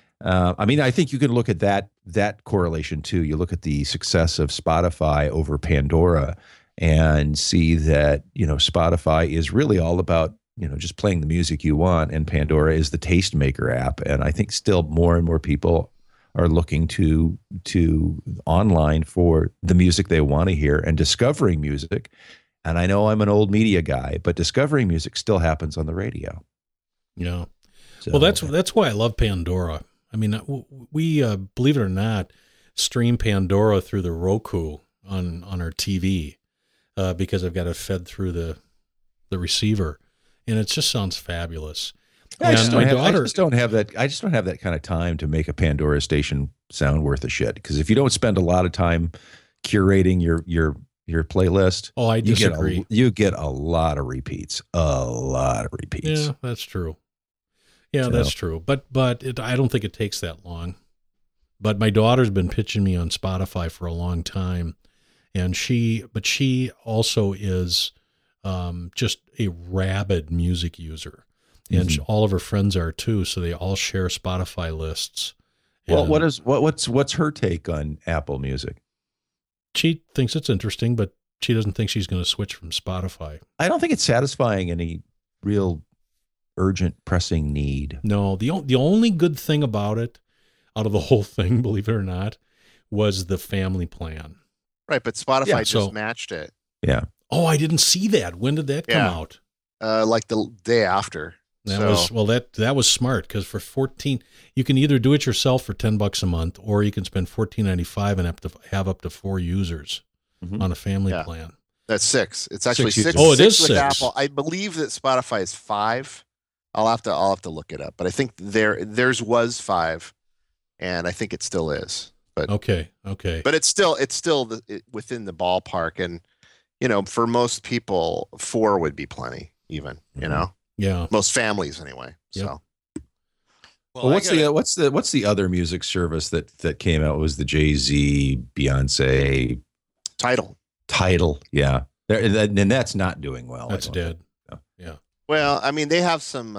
D: I think you can look at that correlation too. You look at the success of Spotify over Pandora and see that, Spotify is really all about, just playing the music you want, and Pandora is the tastemaker app. And I think still more and more people are looking to online for the music they want to hear and discovering music. And I know I'm an old media guy, but discovering music still happens on the radio.
A: Yeah. So, well, that's why I love Pandora. I mean, we believe it or not, stream Pandora through the Roku on our TV because I've got it fed through the receiver, and it just sounds fabulous.
D: I just don't have that kind of time to make a Pandora station sound worth a shit. Because if you don't spend a lot of time curating your playlist,
A: I disagree.
D: You get a lot of repeats.
A: Yeah, that's true. Yeah, that's true. But I don't think it takes that long. But my daughter's been pitching me on Spotify for a long time, and she also is just a rabid music user, and all of her friends are too. So they all share Spotify lists.
D: Well, what's her take on Apple Music?
A: She thinks it's interesting, but she doesn't think she's going to switch from Spotify.
D: I don't think it's satisfying any real urgent, pressing need.
A: No, the only good thing about it, out of the whole thing, believe it or not, was the family plan.
B: Right, but Spotify just matched it.
D: Yeah.
A: Oh, I didn't see that. When did that come out?
B: Like the day after.
A: That was smart, because for $14, you can either do it yourself for $10 a month, or you can spend $14.95 and have up to 4 users on a family plan.
B: That's 6. It's actually 6.
A: Oh, it is 6.
B: Apple. I believe that Spotify is 5. I'll have to look it up, but I think theirs was 5, and I think it still is. But
A: okay.
B: But it's still within the ballpark, and for most people, 4 would be plenty, even.
A: Yeah,
B: most families anyway.
A: Yep.
B: So.
D: Well, what's the other music service that came out? It was the Jay-Z, Beyonce, Tidal, yeah, and that's not doing well.
A: That's dead. Yeah.
B: Well, I mean, they have some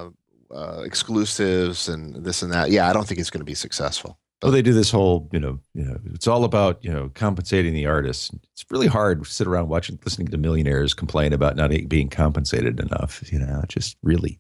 B: exclusives and this and that. Yeah, I don't think it's going to be successful.
D: Well, they do this whole, it's all about, compensating the artists. It's really hard to sit around listening to millionaires complain about not being compensated enough. Just really.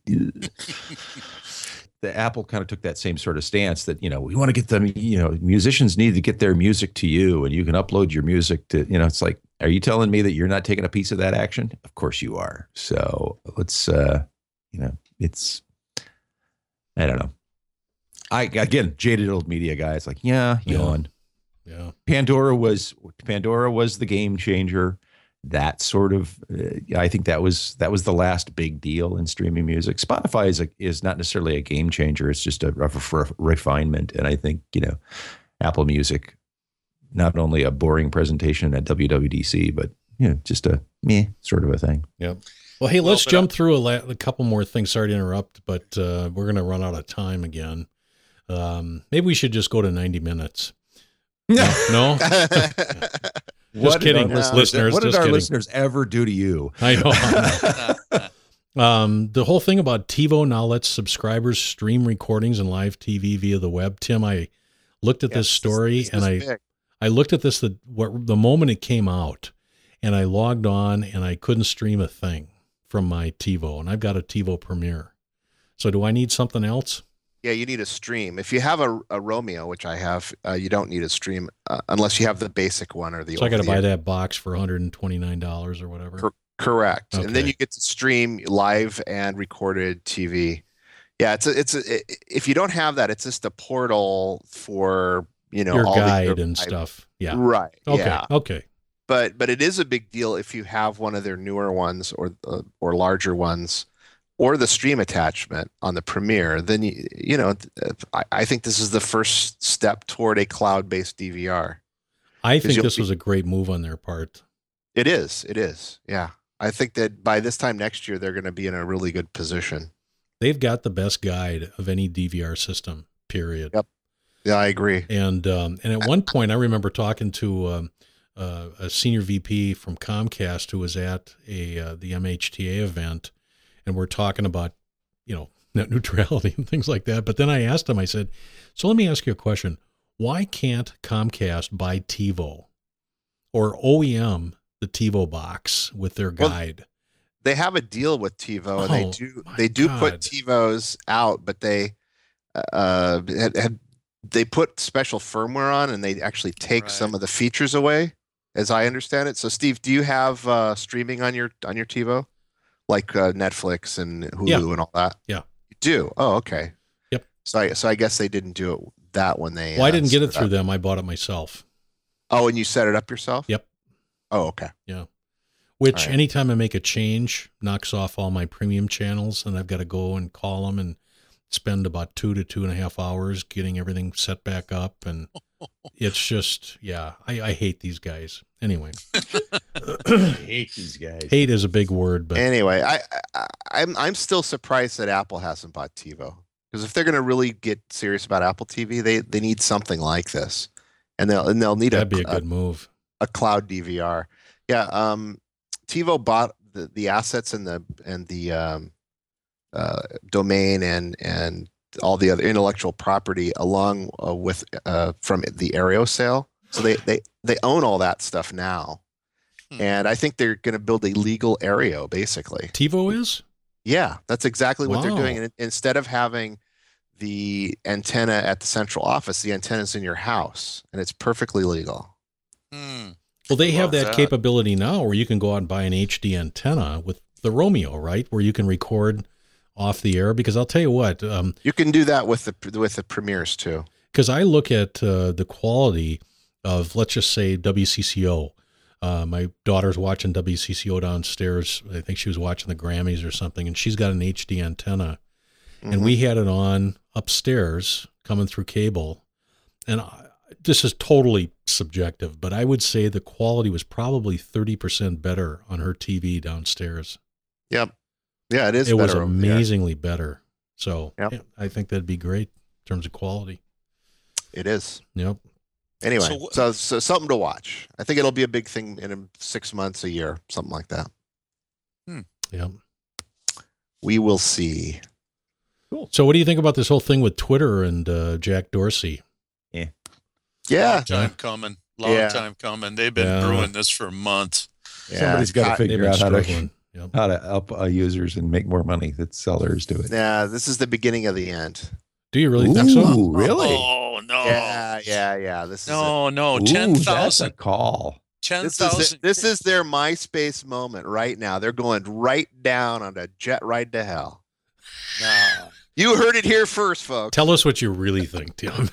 D: The Apple kind of took that same sort of stance that, we want to get them, musicians need to get their music to you, and you can upload your music to, it's like, are you telling me that you're not taking a piece of that action? Of course you are. So let's, it's, I don't know. Again, jaded old media guy. It's like, yawn.
A: Yeah. Pandora
D: was the game changer. That sort of, I think that was the last big deal in streaming music. Spotify is not necessarily a game changer. It's just a refinement. And I think, Apple Music, not only a boring presentation at WWDC, but, just a meh sort of a thing.
A: Yep. Well, hey, let's jump through a couple more things. Sorry to interrupt, but we're going to run out of time again. Maybe we should just go to 90 minutes. No? Just kidding, listeners.
D: What did our listeners ever do to you?
A: I know. The whole thing about TiVo now lets subscribers stream recordings and live TV via the web. Tim, I looked at this story, and I looked at this the moment it came out, and I logged on, and I couldn't stream a thing from my TiVo, and I've got a TiVo Premiere. So do I need something else?
B: Yeah, you need a stream. If you have a Romeo, which I have, you don't need a stream unless you have the basic one or the.
A: So I got to buy that box for $129 or whatever.
B: Correct,
A: Okay.
B: and then you get to stream live and recorded TV. Yeah, if you don't have that, it's just a portal for
A: your
B: all
A: guide and stuff. Yeah.
B: Right.
A: Okay.
B: Yeah.
A: Okay.
B: But it is a big deal if you have one of their newer ones or larger ones, or the stream attachment on the Premiere. Then I think this is the first step toward a cloud-based DVR.
A: I think this was a great move on their part.
B: It is. Yeah. I think that by this time next year, they're going to be in a really good position.
A: They've got the best guide of any DVR system, period.
B: Yep. Yeah, I agree.
A: And at one point, I remember talking to a senior VP from Comcast who was at the MHTA event, and we're talking about, net neutrality and things like that. But then I asked him, I said, so let me ask you a question. Why can't Comcast buy TiVo or OEM the TiVo box with their guide?
B: Well, they have a deal with TiVo, and they do put TiVos out, but they they put special firmware on, and they actually take some of the features away, as I understand it. So, Steve, do you have streaming on your TiVo, like Netflix and Hulu and all that?
A: Yeah,
B: you do. Oh, okay.
A: Yep.
B: So I guess they didn't do it that when they.
A: Well, I didn't get it through them. I bought it myself.
B: Oh, and you set it up yourself?
A: Yep.
B: Oh, okay.
A: Yeah. Which anytime I make a change, knocks off all my premium channels, and I've got to go and call them and spend about 2 to 2.5 hours getting everything set back up. And it's just, I hate these guys. Anyway.
D: I hate these guys.
A: Hate is a big word, but
B: anyway, I'm still surprised that Apple hasn't bought TiVo, because if they're going to really get serious about Apple TV, they need something like this, and they'll need
A: that'd be a good move.
B: A cloud DVR. Yeah. TiVo bought the assets and the domain and all the other intellectual property along with from the Aereo sale. So they own all that stuff now. And I think they're going to build a legal Aereo, basically.
A: TiVo is?
B: Yeah, that's exactly what they're doing. And instead of having the antenna at the central office, the antenna's in your house, and it's perfectly legal.
A: Well, they have that capability now where you can go out and buy an HD antenna with the Romeo, right? Where you can record off the air. Because I'll tell you what.
B: You can do that with the Premieres too.
A: Because I look at the quality of, let's just say, WCCO. My daughter's watching WCCO downstairs. I think she was watching the Grammys or something, and she's got an HD antenna. Mm-hmm. And we had it on upstairs coming through cable. And this is totally subjective, but I would say the quality was probably 30% better on her TV downstairs.
B: Yep. Yeah, it is.
A: It was amazingly better. So
B: yep.
A: I think that'd be great in terms of quality.
B: It is.
A: Yep.
B: Anyway, so something to watch. I think it'll be a big thing in 6 months, a year, something like that.
A: Yep.
B: We will see.
A: Cool. So what do you think about this whole thing with Twitter and Jack Dorsey?
B: Yeah.
C: Long time coming. Long time coming. They've been brewing this for months.
D: Yeah. Somebody's got to figure out how to help users and make more money. That sellers do it.
B: Yeah, this is the beginning of the end.
A: Do you really think so?
D: Really?
C: Oh, no.
B: Yeah. This is
C: no. 10,000.
D: That's a call.
C: 10,000.
B: This is their MySpace moment right now. They're going right down on a jet ride to hell. No. You heard it here first, folks.
A: Tell us what you really think, Tim.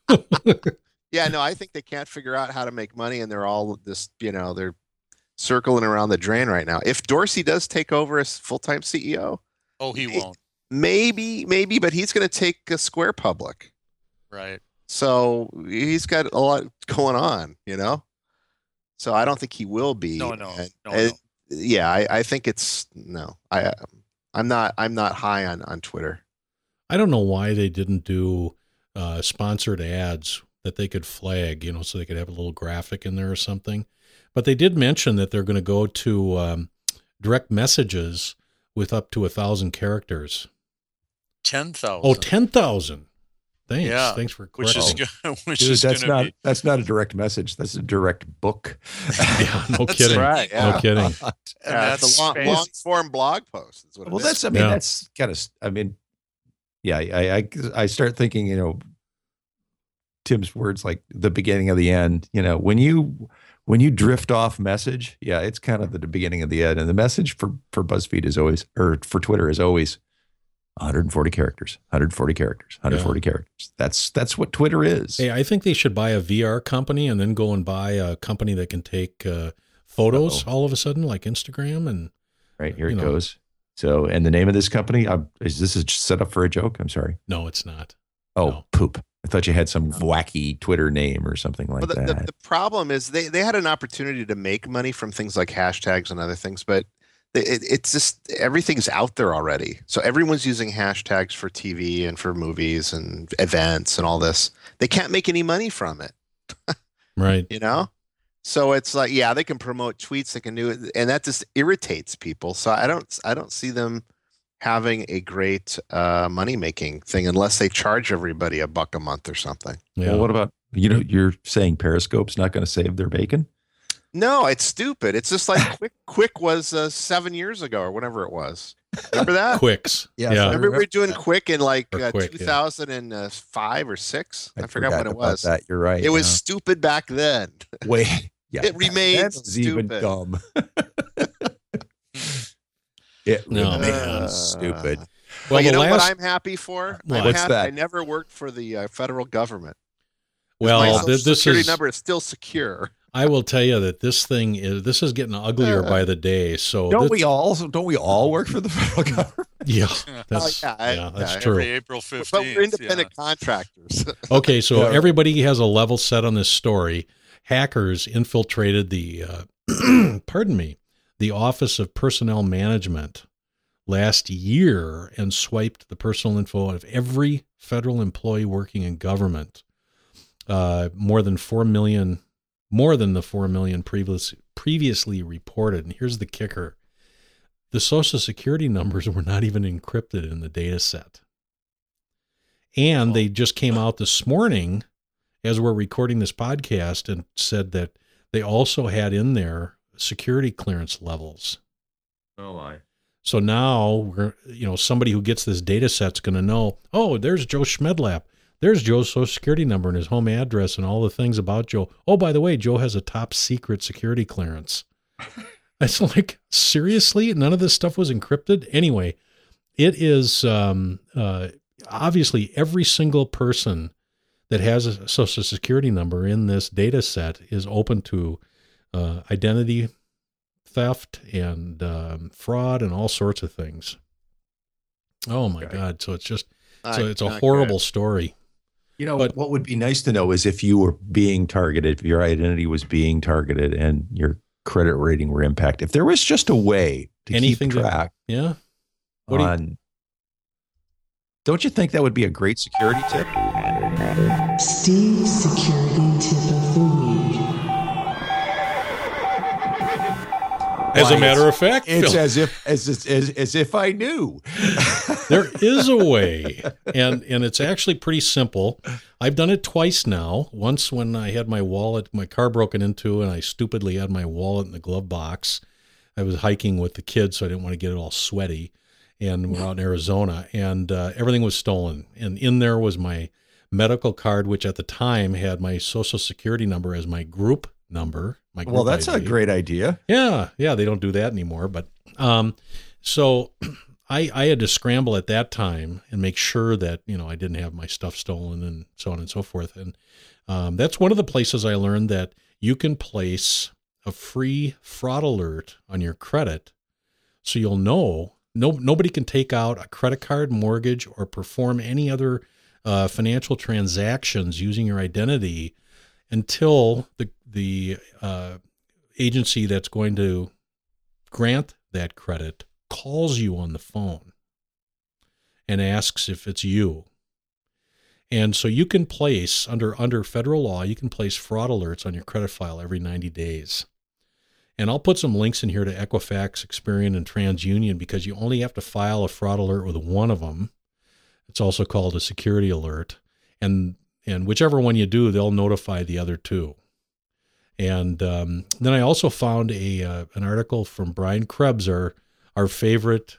B: Yeah, no, I think they can't figure out how to make money, and they're all this, they're circling around the drain right now. If Dorsey does take over as full-time CEO,
C: he won't.
B: Maybe, but he's going to take Square public.
C: Right.
B: So he's got a lot going on, So I don't think he will be.
C: No.
B: Yeah, I think it's no. I'm not high on Twitter.
A: I don't know why they didn't do sponsored ads that they could flag, so they could have a little graphic in there or something. But they did mention that they're going to go to direct messages with up to 1,000 characters.
C: 10,000.
A: Oh, 10,000. Thanks.
C: Yeah.
A: Thanks for clarifying.
D: That's not a direct message. That's a direct book.
A: Yeah, no kidding.
B: Right. Yeah.
A: No kidding.
B: That's a long form blog post. Is what
D: that's kind of. Yeah, I start thinking, Tim's words like the beginning of the end. When you drift off message, yeah, it's kind of the beginning of the end. And the message for BuzzFeed is always, or for Twitter is always 140 characters, 140 characters, 140 characters. That's what Twitter is.
A: Hey, I think they should buy a VR company and then go and buy a company that can take photos all of a sudden, like Instagram. And
D: right, here it goes. So, and the name of this company, is this set up for a joke? I'm sorry.
A: No, it's not.
D: Oh,
A: no.
D: Poop. I thought you had some wacky Twitter name or something like that.
B: The problem is they had an opportunity to make money from things like hashtags and other things, but it's just everything's out there already. So everyone's using hashtags for TV and for movies and events and all this. They can't make any money from it.
A: Right.
B: So it's like, yeah, they can promote tweets, they can do it, and that just irritates people. So I don't see them having a great money making thing unless they charge everybody $1 a month or something.
D: Yeah. Well, what about you're saying Periscope's not going to save their bacon?
B: No, it's stupid. It's just like Quick was 7 years ago or whatever it was. Remember that?
A: Quicks.
B: Yeah. Remember we were doing Quick in like 2005 or 6? I forgot when it was.
D: That. You're right.
B: It was stupid back then.
D: Wait. Yeah,
B: it remains stupid.
D: Even dumb. It remains stupid.
B: Well, what I'm happy for?
D: What's that?
B: I never worked for the federal government.
A: Well,
B: this security number is still secure.
A: I will tell you that this is getting uglier by the day. So
D: don't we all work for the federal government?
A: Yeah, that's true.
C: Every April 15th.
B: But we're independent contractors.
A: Okay, so everybody has a level set on this story. Hackers infiltrated the the Office of Personnel Management last year and swiped the personal info of every federal employee working in government. More than the 4 million previously reported. And here's the kicker. The Social Security numbers were not even encrypted in the data set. And they just came out this morning as we're recording this podcast and said that they also had in there security clearance levels.
D: Oh my.
A: So now somebody who gets this data set's going to know, oh, there's Joe Schmedlap. There's Joe's Social Security number and his home address and all the things about Joe. Oh, by the way, Joe has a top secret security clearance. It's like, seriously? None of this stuff was encrypted? Anyway, it is obviously every single person that has a Social Security number in this data set is open to identity theft and fraud and all sorts of things. Oh, my God. So it's just, it's a horrible story.
D: What would be nice to know is if you were being targeted, if your identity was being targeted and your credit rating were impacted. If there was just a way to keep track. Don't you think that would be a great security tip?
E: Steve's security tip of the week.
A: As a matter of fact,
D: it's as if I knew.
A: There is a way, and it's actually pretty simple. I've done it twice now. Once when I had my car broken into, and I stupidly had my wallet in the glove box. I was hiking with the kids, so I didn't want to get it all sweaty. And we're out in Arizona, and everything was stolen. And in there was my medical card, which at the time had my Social Security number as my group number.
D: Well, that's
A: ID.
D: A great idea.
A: Yeah, they don't do that anymore. But so I had to scramble at that time and make sure that I didn't have my stuff stolen and so on and so forth. And that's one of the places I learned that you can place a free fraud alert on your credit, so you'll know nobody can take out a credit card, mortgage, or perform any other financial transactions using your identity until the agency that's going to grant that credit calls you on the phone and asks if it's you. And so you can place, under federal law, you can place fraud alerts on your credit file every 90 days. And I'll put some links in here to Equifax, Experian, and TransUnion because you only have to file a fraud alert with one of them. It's also called a security alert. And whichever one you do, they'll notify the other two. And then I also found an article from Brian Krebs, our favorite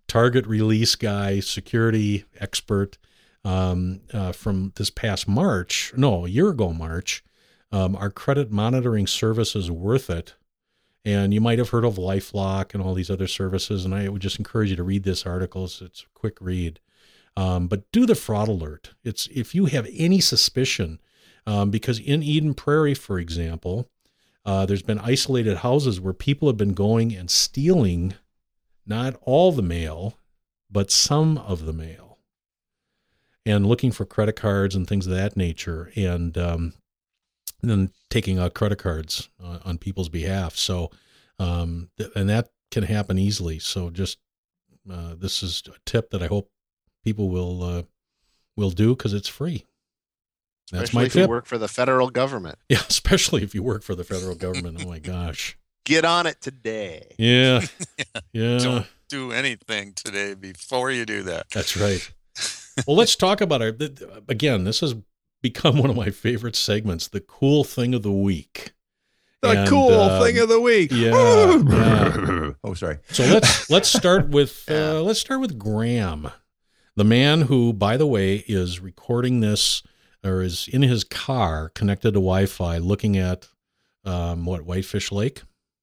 A: target release guy, security expert from this past March, a year ago March. Our credit monitoring service is worth it. And you might have heard of LifeLock and all these other services. And I would just encourage you to read this article. It's a quick read. But do the fraud alert. It's if you have any suspicion, because in Eden Prairie, for example, there's been isolated houses where people have been going and stealing not all the mail, but some of the mail, and looking for credit cards and things of that nature, and then taking out credit cards on people's behalf. So, and that can happen easily. So just this is a tip that I hope people will do, because it's free. That's
B: especially
A: my
B: if
A: tip.
B: you work for the federal government.
A: Yeah, especially if you work for the federal government. Oh my gosh.
B: Get on it today.
A: Yeah. Yeah.
C: Don't do anything today before you do that.
A: That's right. Well, let's talk about again, this has become one of my favorite segments, the cool thing of the week.
D: The cool thing of the week.
A: Yeah. Yeah.
D: Oh, sorry.
A: So let's start with Graham, the man who, by the way, is recording this, or is in his car connected to Wi-Fi, looking at Whitefish Lake.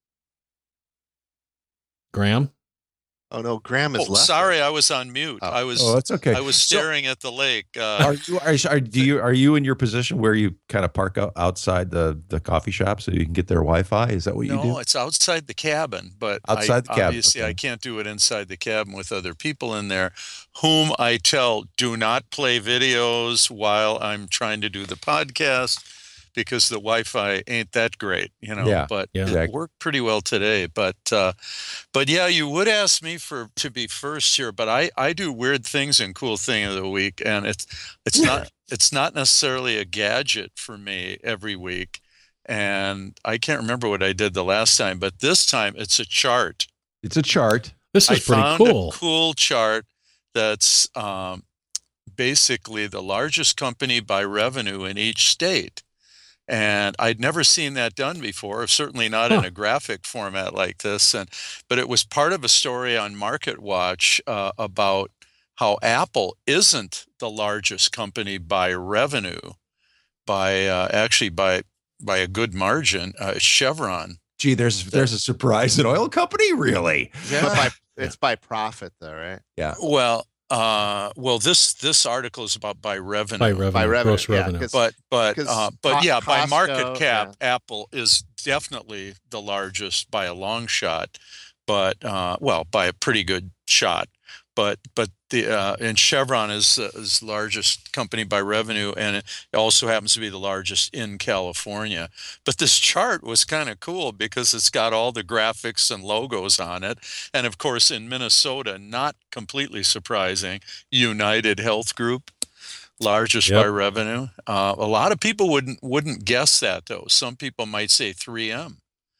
A: Graham.
B: Oh no, Graham is left.
C: Sorry, I was on mute.
B: Oh.
D: That's okay.
C: I was staring at the lake.
D: Are you in your position where you kind of park outside the coffee shop so you can get their Wi-Fi? Is that what you do?
C: No, it's outside the cabin, but
D: outside the cabin.
C: Obviously, okay. I can't do it inside the cabin with other people in there, whom I tell do not play videos while I'm trying to do the podcast, because the Wi-Fi ain't that great,
D: Yeah,
C: but
D: exactly.
C: It worked pretty well today. But yeah, you would ask me to be first here, but I do weird things in cool thing of the week, and it's not necessarily a gadget for me every week. And I can't remember what I did the last time, but this time it's a chart.
D: It's a chart.
A: This is pretty cool.
C: A cool chart that's basically the largest company by revenue in each state. And I'd never seen that done before, certainly not in a graphic format like this. But it was part of a story on MarketWatch about how Apple isn't the largest company by revenue, actually by a good margin. Chevron.
D: Gee, there's a surprise an oil company, really?
B: Yeah. It's by profit, though, right?
D: Yeah.
C: Well, this article is about by revenue.
A: By revenue, gross revenue.
C: But yeah, by market cap,
B: yeah.
C: Apple is definitely the largest by a long shot, but by a pretty good shot. But and Chevron is largest company by revenue, and it also happens to be the largest in California. But this chart was kind of cool because it's got all the graphics and logos on it, and of course in Minnesota, not completely surprising, United Health Group, largest by revenue. A lot of people wouldn't guess that, though. Some people might say 3M.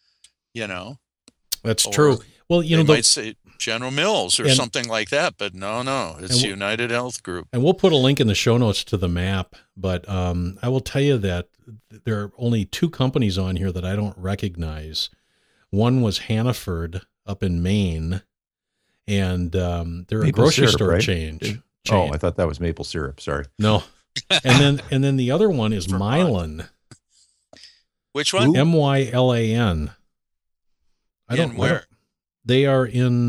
A: That's true. Well,
C: they might say General Mills or something like that, but no, it's United Health Group.
A: And we'll put a link in the show notes to the map, but I will tell you that there are only two companies on here that I don't recognize. One was Hannaford up in Maine, and they're a grocery store
D: right?
A: chain.
D: Oh, I thought that was maple syrup. Sorry.
A: No. And then the other one is Mylan.
C: Which one?
A: Mylan. I don't know where. They are in.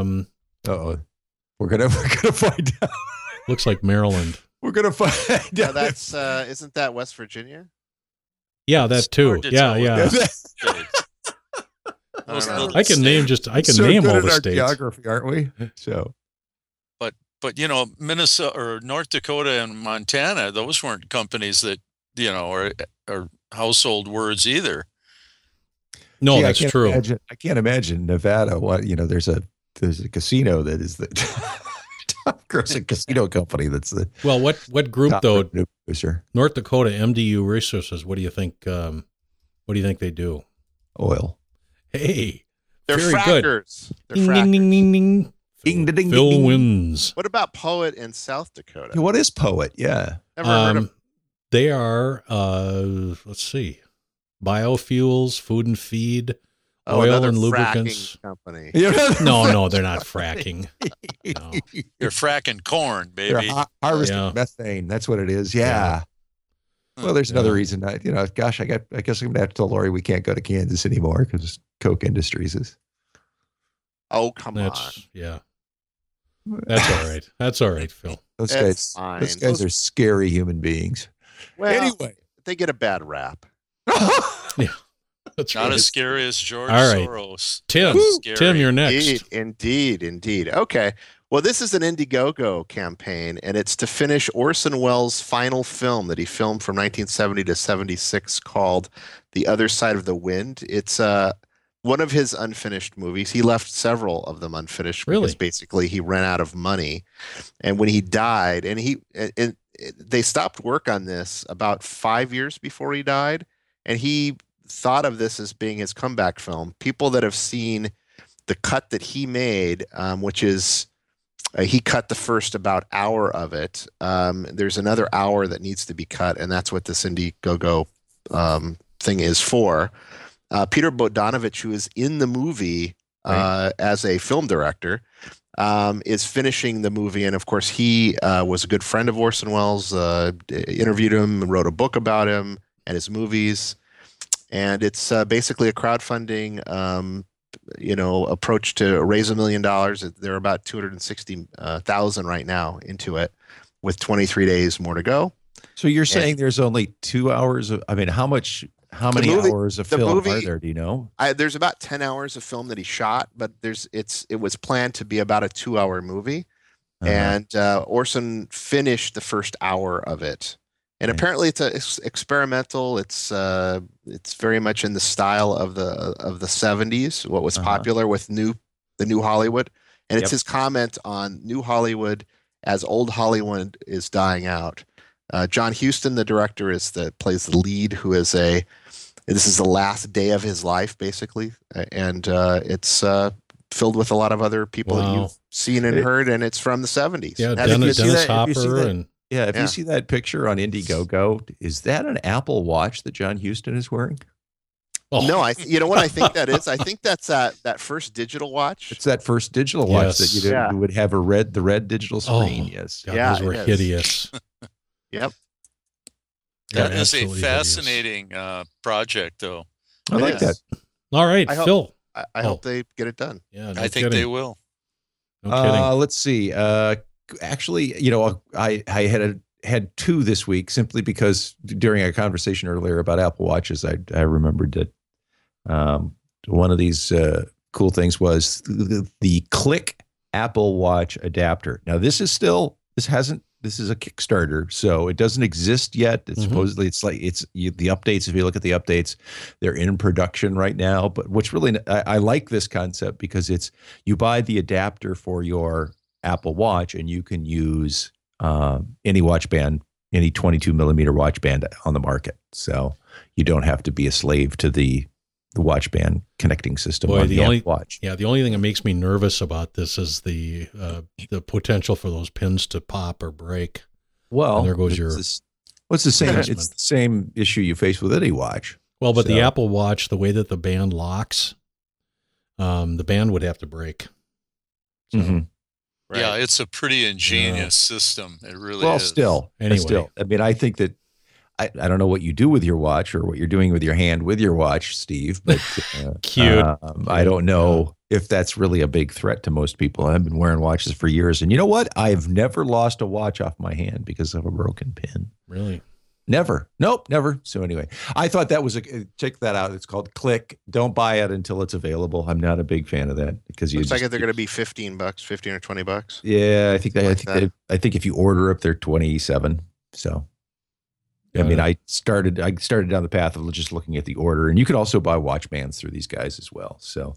D: We're gonna find out.
A: Looks like Maryland.
D: We're gonna find out.
B: Yeah, that's isn't that West Virginia?
A: Yeah, that too. Yeah. I can name all the states.
D: Geography, aren't we? So,
C: but Minnesota or North Dakota and Montana, those weren't companies that are household words either.
A: No, that's true.
D: I can't imagine Nevada. There's a casino that is the top grossing casino company. That's the
A: what group though?
D: Producer.
A: North Dakota MDU Resources. What do you think? What do you think they do?
D: Oil.
A: Hey,
B: they're
A: very
B: frackers.
A: Good. Ding, ding, ding, ding, ding. Phil wins.
B: What about Poet in South Dakota?
D: Yeah, what is Poet? Yeah,
B: never heard of.
A: They are. Let's see. Biofuels, food and feed, Oil
B: another
A: and
B: fracking
A: lubricants.
B: company.
A: No, they're not fracking. No.
C: You're fracking corn, baby.
D: They're harvesting
A: Yeah.
D: methane. That's what it is. Yeah. Well, there's another reason. I guess I'm gonna have to tell Lori we can't go to Kansas anymore because Koch Industries is.
B: Oh, come on.
A: Yeah. That's all right. That's all right, Phil.
D: Those
B: That's
D: guys.
B: fine.
D: Those guys are scary human beings.
B: Well,
D: Anyway,
B: they get a bad rap.
A: Yeah. That's
C: Not
A: right.
C: as scary as George
A: All right.
C: Soros.
A: Tim,
C: Scary.
A: Tim, you're next.
B: Indeed. Okay. Well, this is an Indiegogo campaign, and it's to finish Orson Welles' final film that he filmed from 1970 to 76 called The Other Side of the Wind. It's one of his unfinished movies. He left several of them unfinished
A: Really?
B: because basically he ran out of money. And when he died, and they stopped work on this about 5 years before he died, and he thought of this as being his comeback film. People that have seen the cut that he made, which is he cut the first about hour of it. There's another hour that needs to be cut, and that's what this Indiegogo thing is for. Peter Bogdanovich, who is in the movie as a film director, is finishing the movie. And of course, he was a good friend of Orson Welles, interviewed him, wrote a book about him and his movies. And it's basically a crowdfunding, approach to raise $1 million. They're about 260,000 right now into it, with 23 days more to go.
D: So you're saying there's only 2 hours of? I mean, how many hours of film are there? Do you know?
B: There's about 10 hours of film that he shot, but it was planned to be about a 2-hour movie, and Orson finished the first hour of it. And apparently it's experimental. It's very much in the style of the 70s, what was popular with the new Hollywood. And it's his comment on new Hollywood as old Hollywood is dying out. John Huston, the director, plays the lead, who is this is the last day of his life, basically. And it's filled with a lot of other people that you've seen and heard, and it's from the 70s.
A: Yeah, Dennis Hopper.
D: If you see that picture on Indiegogo, is that an Apple Watch that John Huston is wearing?
A: Oh.
B: No, you know what I think that is? I think that's that first digital watch.
D: It's that first digital watch that you would have the red digital screen. Yes.
A: God, those were hideous.
B: Yep.
C: That is a fascinating project, though.
D: I like that.
A: All right, Phil.
B: I hope they get it done.
A: Yeah,
C: I think they will.
A: No kidding.
D: Let's see. Actually, I had two this week simply because during our conversation earlier about Apple Watches, I remembered that one of these cool things was the Click Apple Watch adapter. Now, this is a Kickstarter, so it doesn't exist yet. It's supposedly the updates. If you look at the updates, they're in production right now. But what's really I like this concept because you buy the adapter for your Apple Watch, and you can use any watch band, any 22 millimeter watch band on the market. So you don't have to be a slave to the watch band connecting system on the Apple Watch.
A: Yeah, the only thing that makes me nervous about this is the potential for those pins to pop or break.
D: Well,
A: and there goes your.
D: What's the same? It's the same issue you face with any watch.
A: Well, but the Apple Watch, the way that the band locks, the band would have to break. So.
C: Right. Yeah, it's a pretty ingenious system. It really is.
D: Well, still, I mean, I think that I don't know what you do with your watch or what you're doing with your hand with your watch, Steve, but
A: cute.
D: I don't know if that's really a big threat to most people. I've been wearing watches for years, and you know what? I've never lost a watch off my hand because of a broken pin.
A: Really?
D: Never. Nope, never. So anyway, I thought that was check that out. It's called Click. Don't buy it until it's available. I'm not a big fan of that because
B: looks like they're going to be $15, $15 or $20.
D: Yeah, I think if you order up, they're 27. So, I mean, I started down the path of just looking at the order, and you can also buy watch bands through these guys as well. So,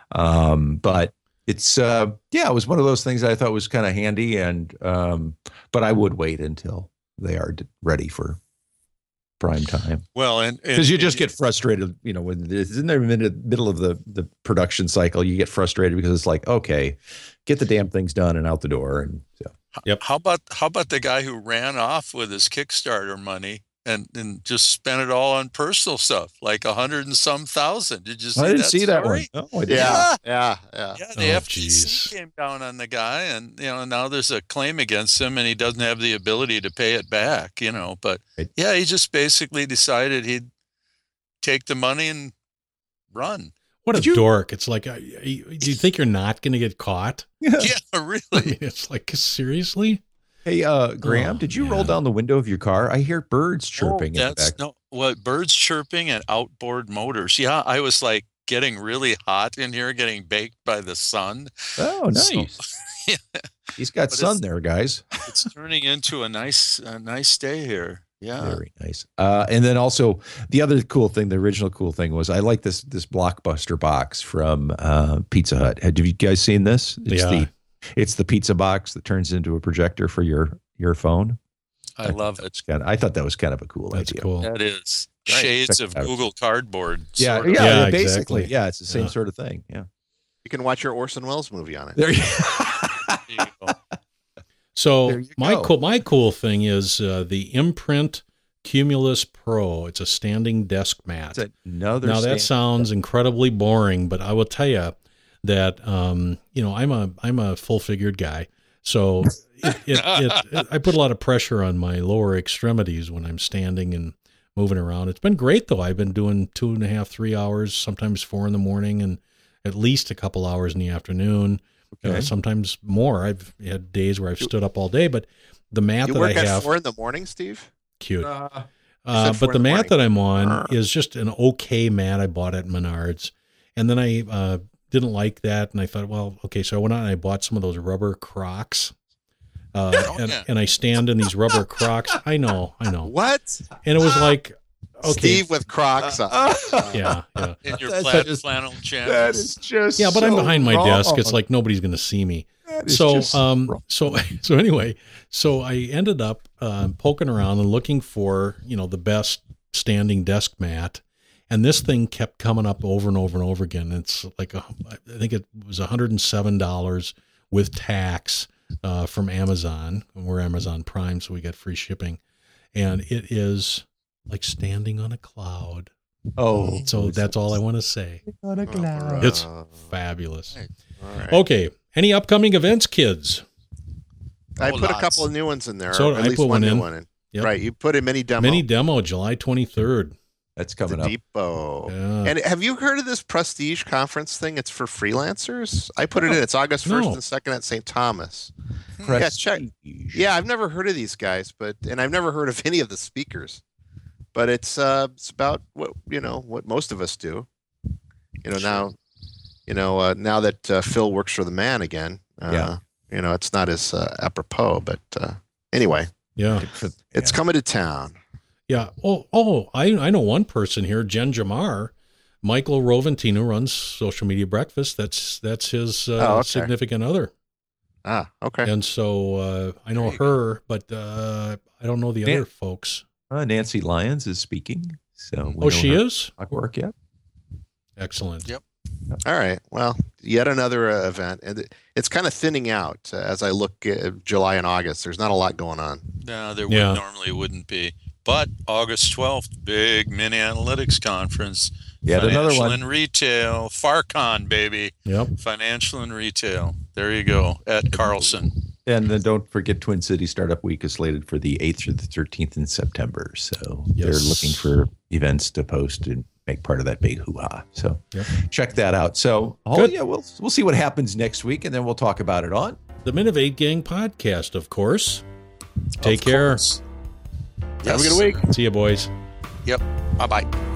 D: but it's it was one of those things that I thought was kind of handy, and but I would wait until they are ready for prime time.
C: Well, and
D: because you just get frustrated, when it's in the middle of the production cycle, you get frustrated because it's like, okay, get the damn things done and out the door. And so,
C: How about the guy who ran off with his Kickstarter money and just spent it all on personal stuff, like 100 and some thousand. Did you see that?
D: I didn't see that one.
C: story?
D: No, I didn't.
B: Yeah.
C: Yeah, the
A: Oh,
C: FTC
A: geez.
C: came down on the guy, and now there's a claim against him, and he doesn't have the ability to pay it back. But
D: Right.
C: yeah, he just basically decided he'd take the money and run.
A: What
D: Did
A: a
D: you-
A: dork. It's like, do you think you're not going to get caught?
C: Yeah,
A: I
C: really.
A: mean, it's like, seriously?
D: Hey, Graham,
A: Oh,
D: did you roll
A: man.
D: down the window of your car? I hear birds chirping in the back.
C: Birds chirping and outboard motors. Yeah, I was like getting really hot in here, getting baked by the sun.
D: Oh, nice.
C: So, yeah,
D: He's got
C: But
D: sun
C: it's-
D: there, guys.
C: it's turning into a nice day here. Yeah.
D: Very nice. And then also the other cool thing, the original cool thing was I like this Blockbuster box from Pizza Hut. Have you guys seen this? It's the pizza box that turns into a projector for your phone.
C: I love it.
D: I thought that was kind of a cool
A: That's
D: idea.
A: cool.
C: That is
B: Right.
C: shades
D: Check
C: of
D: it out.
C: Google Cardboard.
D: Yeah,
C: sort of.
A: Yeah,
D: basically.
A: exactly.
D: Yeah, it's the same
A: Yeah.
D: sort of thing. Yeah.
B: You can watch your Orson Welles movie on it.
D: There you
C: There you go.
A: So
D: There you
A: my
D: go.
A: my cool thing is the Imprint Cumulus Pro. It's a standing desk mat.
D: It's another
A: Now that
D: stand-
A: sounds incredibly boring, but I will tell you that I'm a full-figured guy, so I put a lot of pressure on my lower extremities when I'm standing and moving around. It's been great though. I've been doing 2.5, 3 hours, sometimes 4 in the morning, and at least a couple hours in the afternoon.
D: Okay.
A: Sometimes more. I've had days where I've stood up all day, but the mat
B: You
A: that
B: work
A: I
B: at
A: have,
B: 4 in the morning, Steve?
A: cute.
B: said
A: But
B: 4
A: the
B: in the
A: mat
B: morning.
A: that I'm on is just an okay mat I bought at Menards. And then I didn't like that. And I thought, well, okay. So I went out and I bought some of those rubber Crocs.
C: Yeah.
A: And I stand in these rubber Crocs. I know.
B: What?
A: And it was like, okay.
B: Steve with Crocs on.
A: Yeah.
C: In your
D: That's
C: plaid
D: just-
C: flannel
D: That
C: jammies.
D: is just
A: Yeah, but I'm
D: so
A: behind my
D: wrong.
A: desk. It's like nobody's going to see me.
D: That is
A: So,
D: just wrong.
A: so anyway, so I ended up poking around and looking for, the best standing desk mat. And this thing kept coming up over and over and over again. It's like, I think it was $107 with tax from Amazon. We're Amazon Prime, so we get free shipping. And it is like standing on a cloud.
D: Oh,
A: So that's all I want to say.
D: on a cloud.
A: It's fabulous.
C: Right.
B: All right.
A: Okay. Any upcoming events, kids?
B: I
C: Oh,
B: put a
C: lots.
B: couple of new ones in there.
A: So
B: or at
A: I
B: least
A: put one
B: new
A: in.
B: one in.
A: Yep.
B: Right. You put a mini demo.
A: Mini demo, July 23rd.
D: That's
B: the
D: coming up.
B: Depot.
A: Yeah.
B: And have you heard of this Prestige conference thing? It's for freelancers. I put it in. It's August 1st
A: No.
B: and 2nd at St. Thomas.
D: Prestige.
B: check. Yeah, I've never heard of these guys, and I've never heard of any of the speakers. But it's about what most of us do. Now that Phil works for the man again.
D: Yeah.
B: It's not as apropos, but anyway,
A: Yeah.
B: it's coming to town.
A: Yeah. Oh, I know one person here, Jen Jamar. Michael Roventino runs Social Media Breakfast. That's his
B: okay.
A: significant other.
B: Ah, okay.
A: And so I know
C: There you
A: her, but I don't know the
D: Dan-
A: other folks.
D: Nancy Lyons is speaking. So we
A: Oh,
D: know
A: she
D: her
A: is?
D: Work, yeah.
A: Excellent.
C: Yep.
B: All right. Well, yet another event, and it's kind of thinning out as I look at July and August. There's not a lot going on.
C: No, there
A: Yeah.
C: normally wouldn't be. But August 12th, big mini analytics conference.
D: Yet another
C: Financial
D: one.
C: and retail. FARCON, baby.
A: Yep.
C: Financial and retail. There you go. At Carlson.
D: And then don't forget Twin City Startup Week is slated for the 8th through the 13th in September. So they're
A: Yes.
D: looking for events to post and make part of that big hoo-ha. So
A: Yep.
D: check that out. So
A: Good.
D: yeah, we'll see what happens next week, and then we'll talk about it on.
A: The Minovate Gang podcast, of course. Take
C: Of
A: care.
C: course.
B: Have a
C: Yes,
B: good week.
C: sir.
A: See you, boys.
C: Yep. Bye-bye.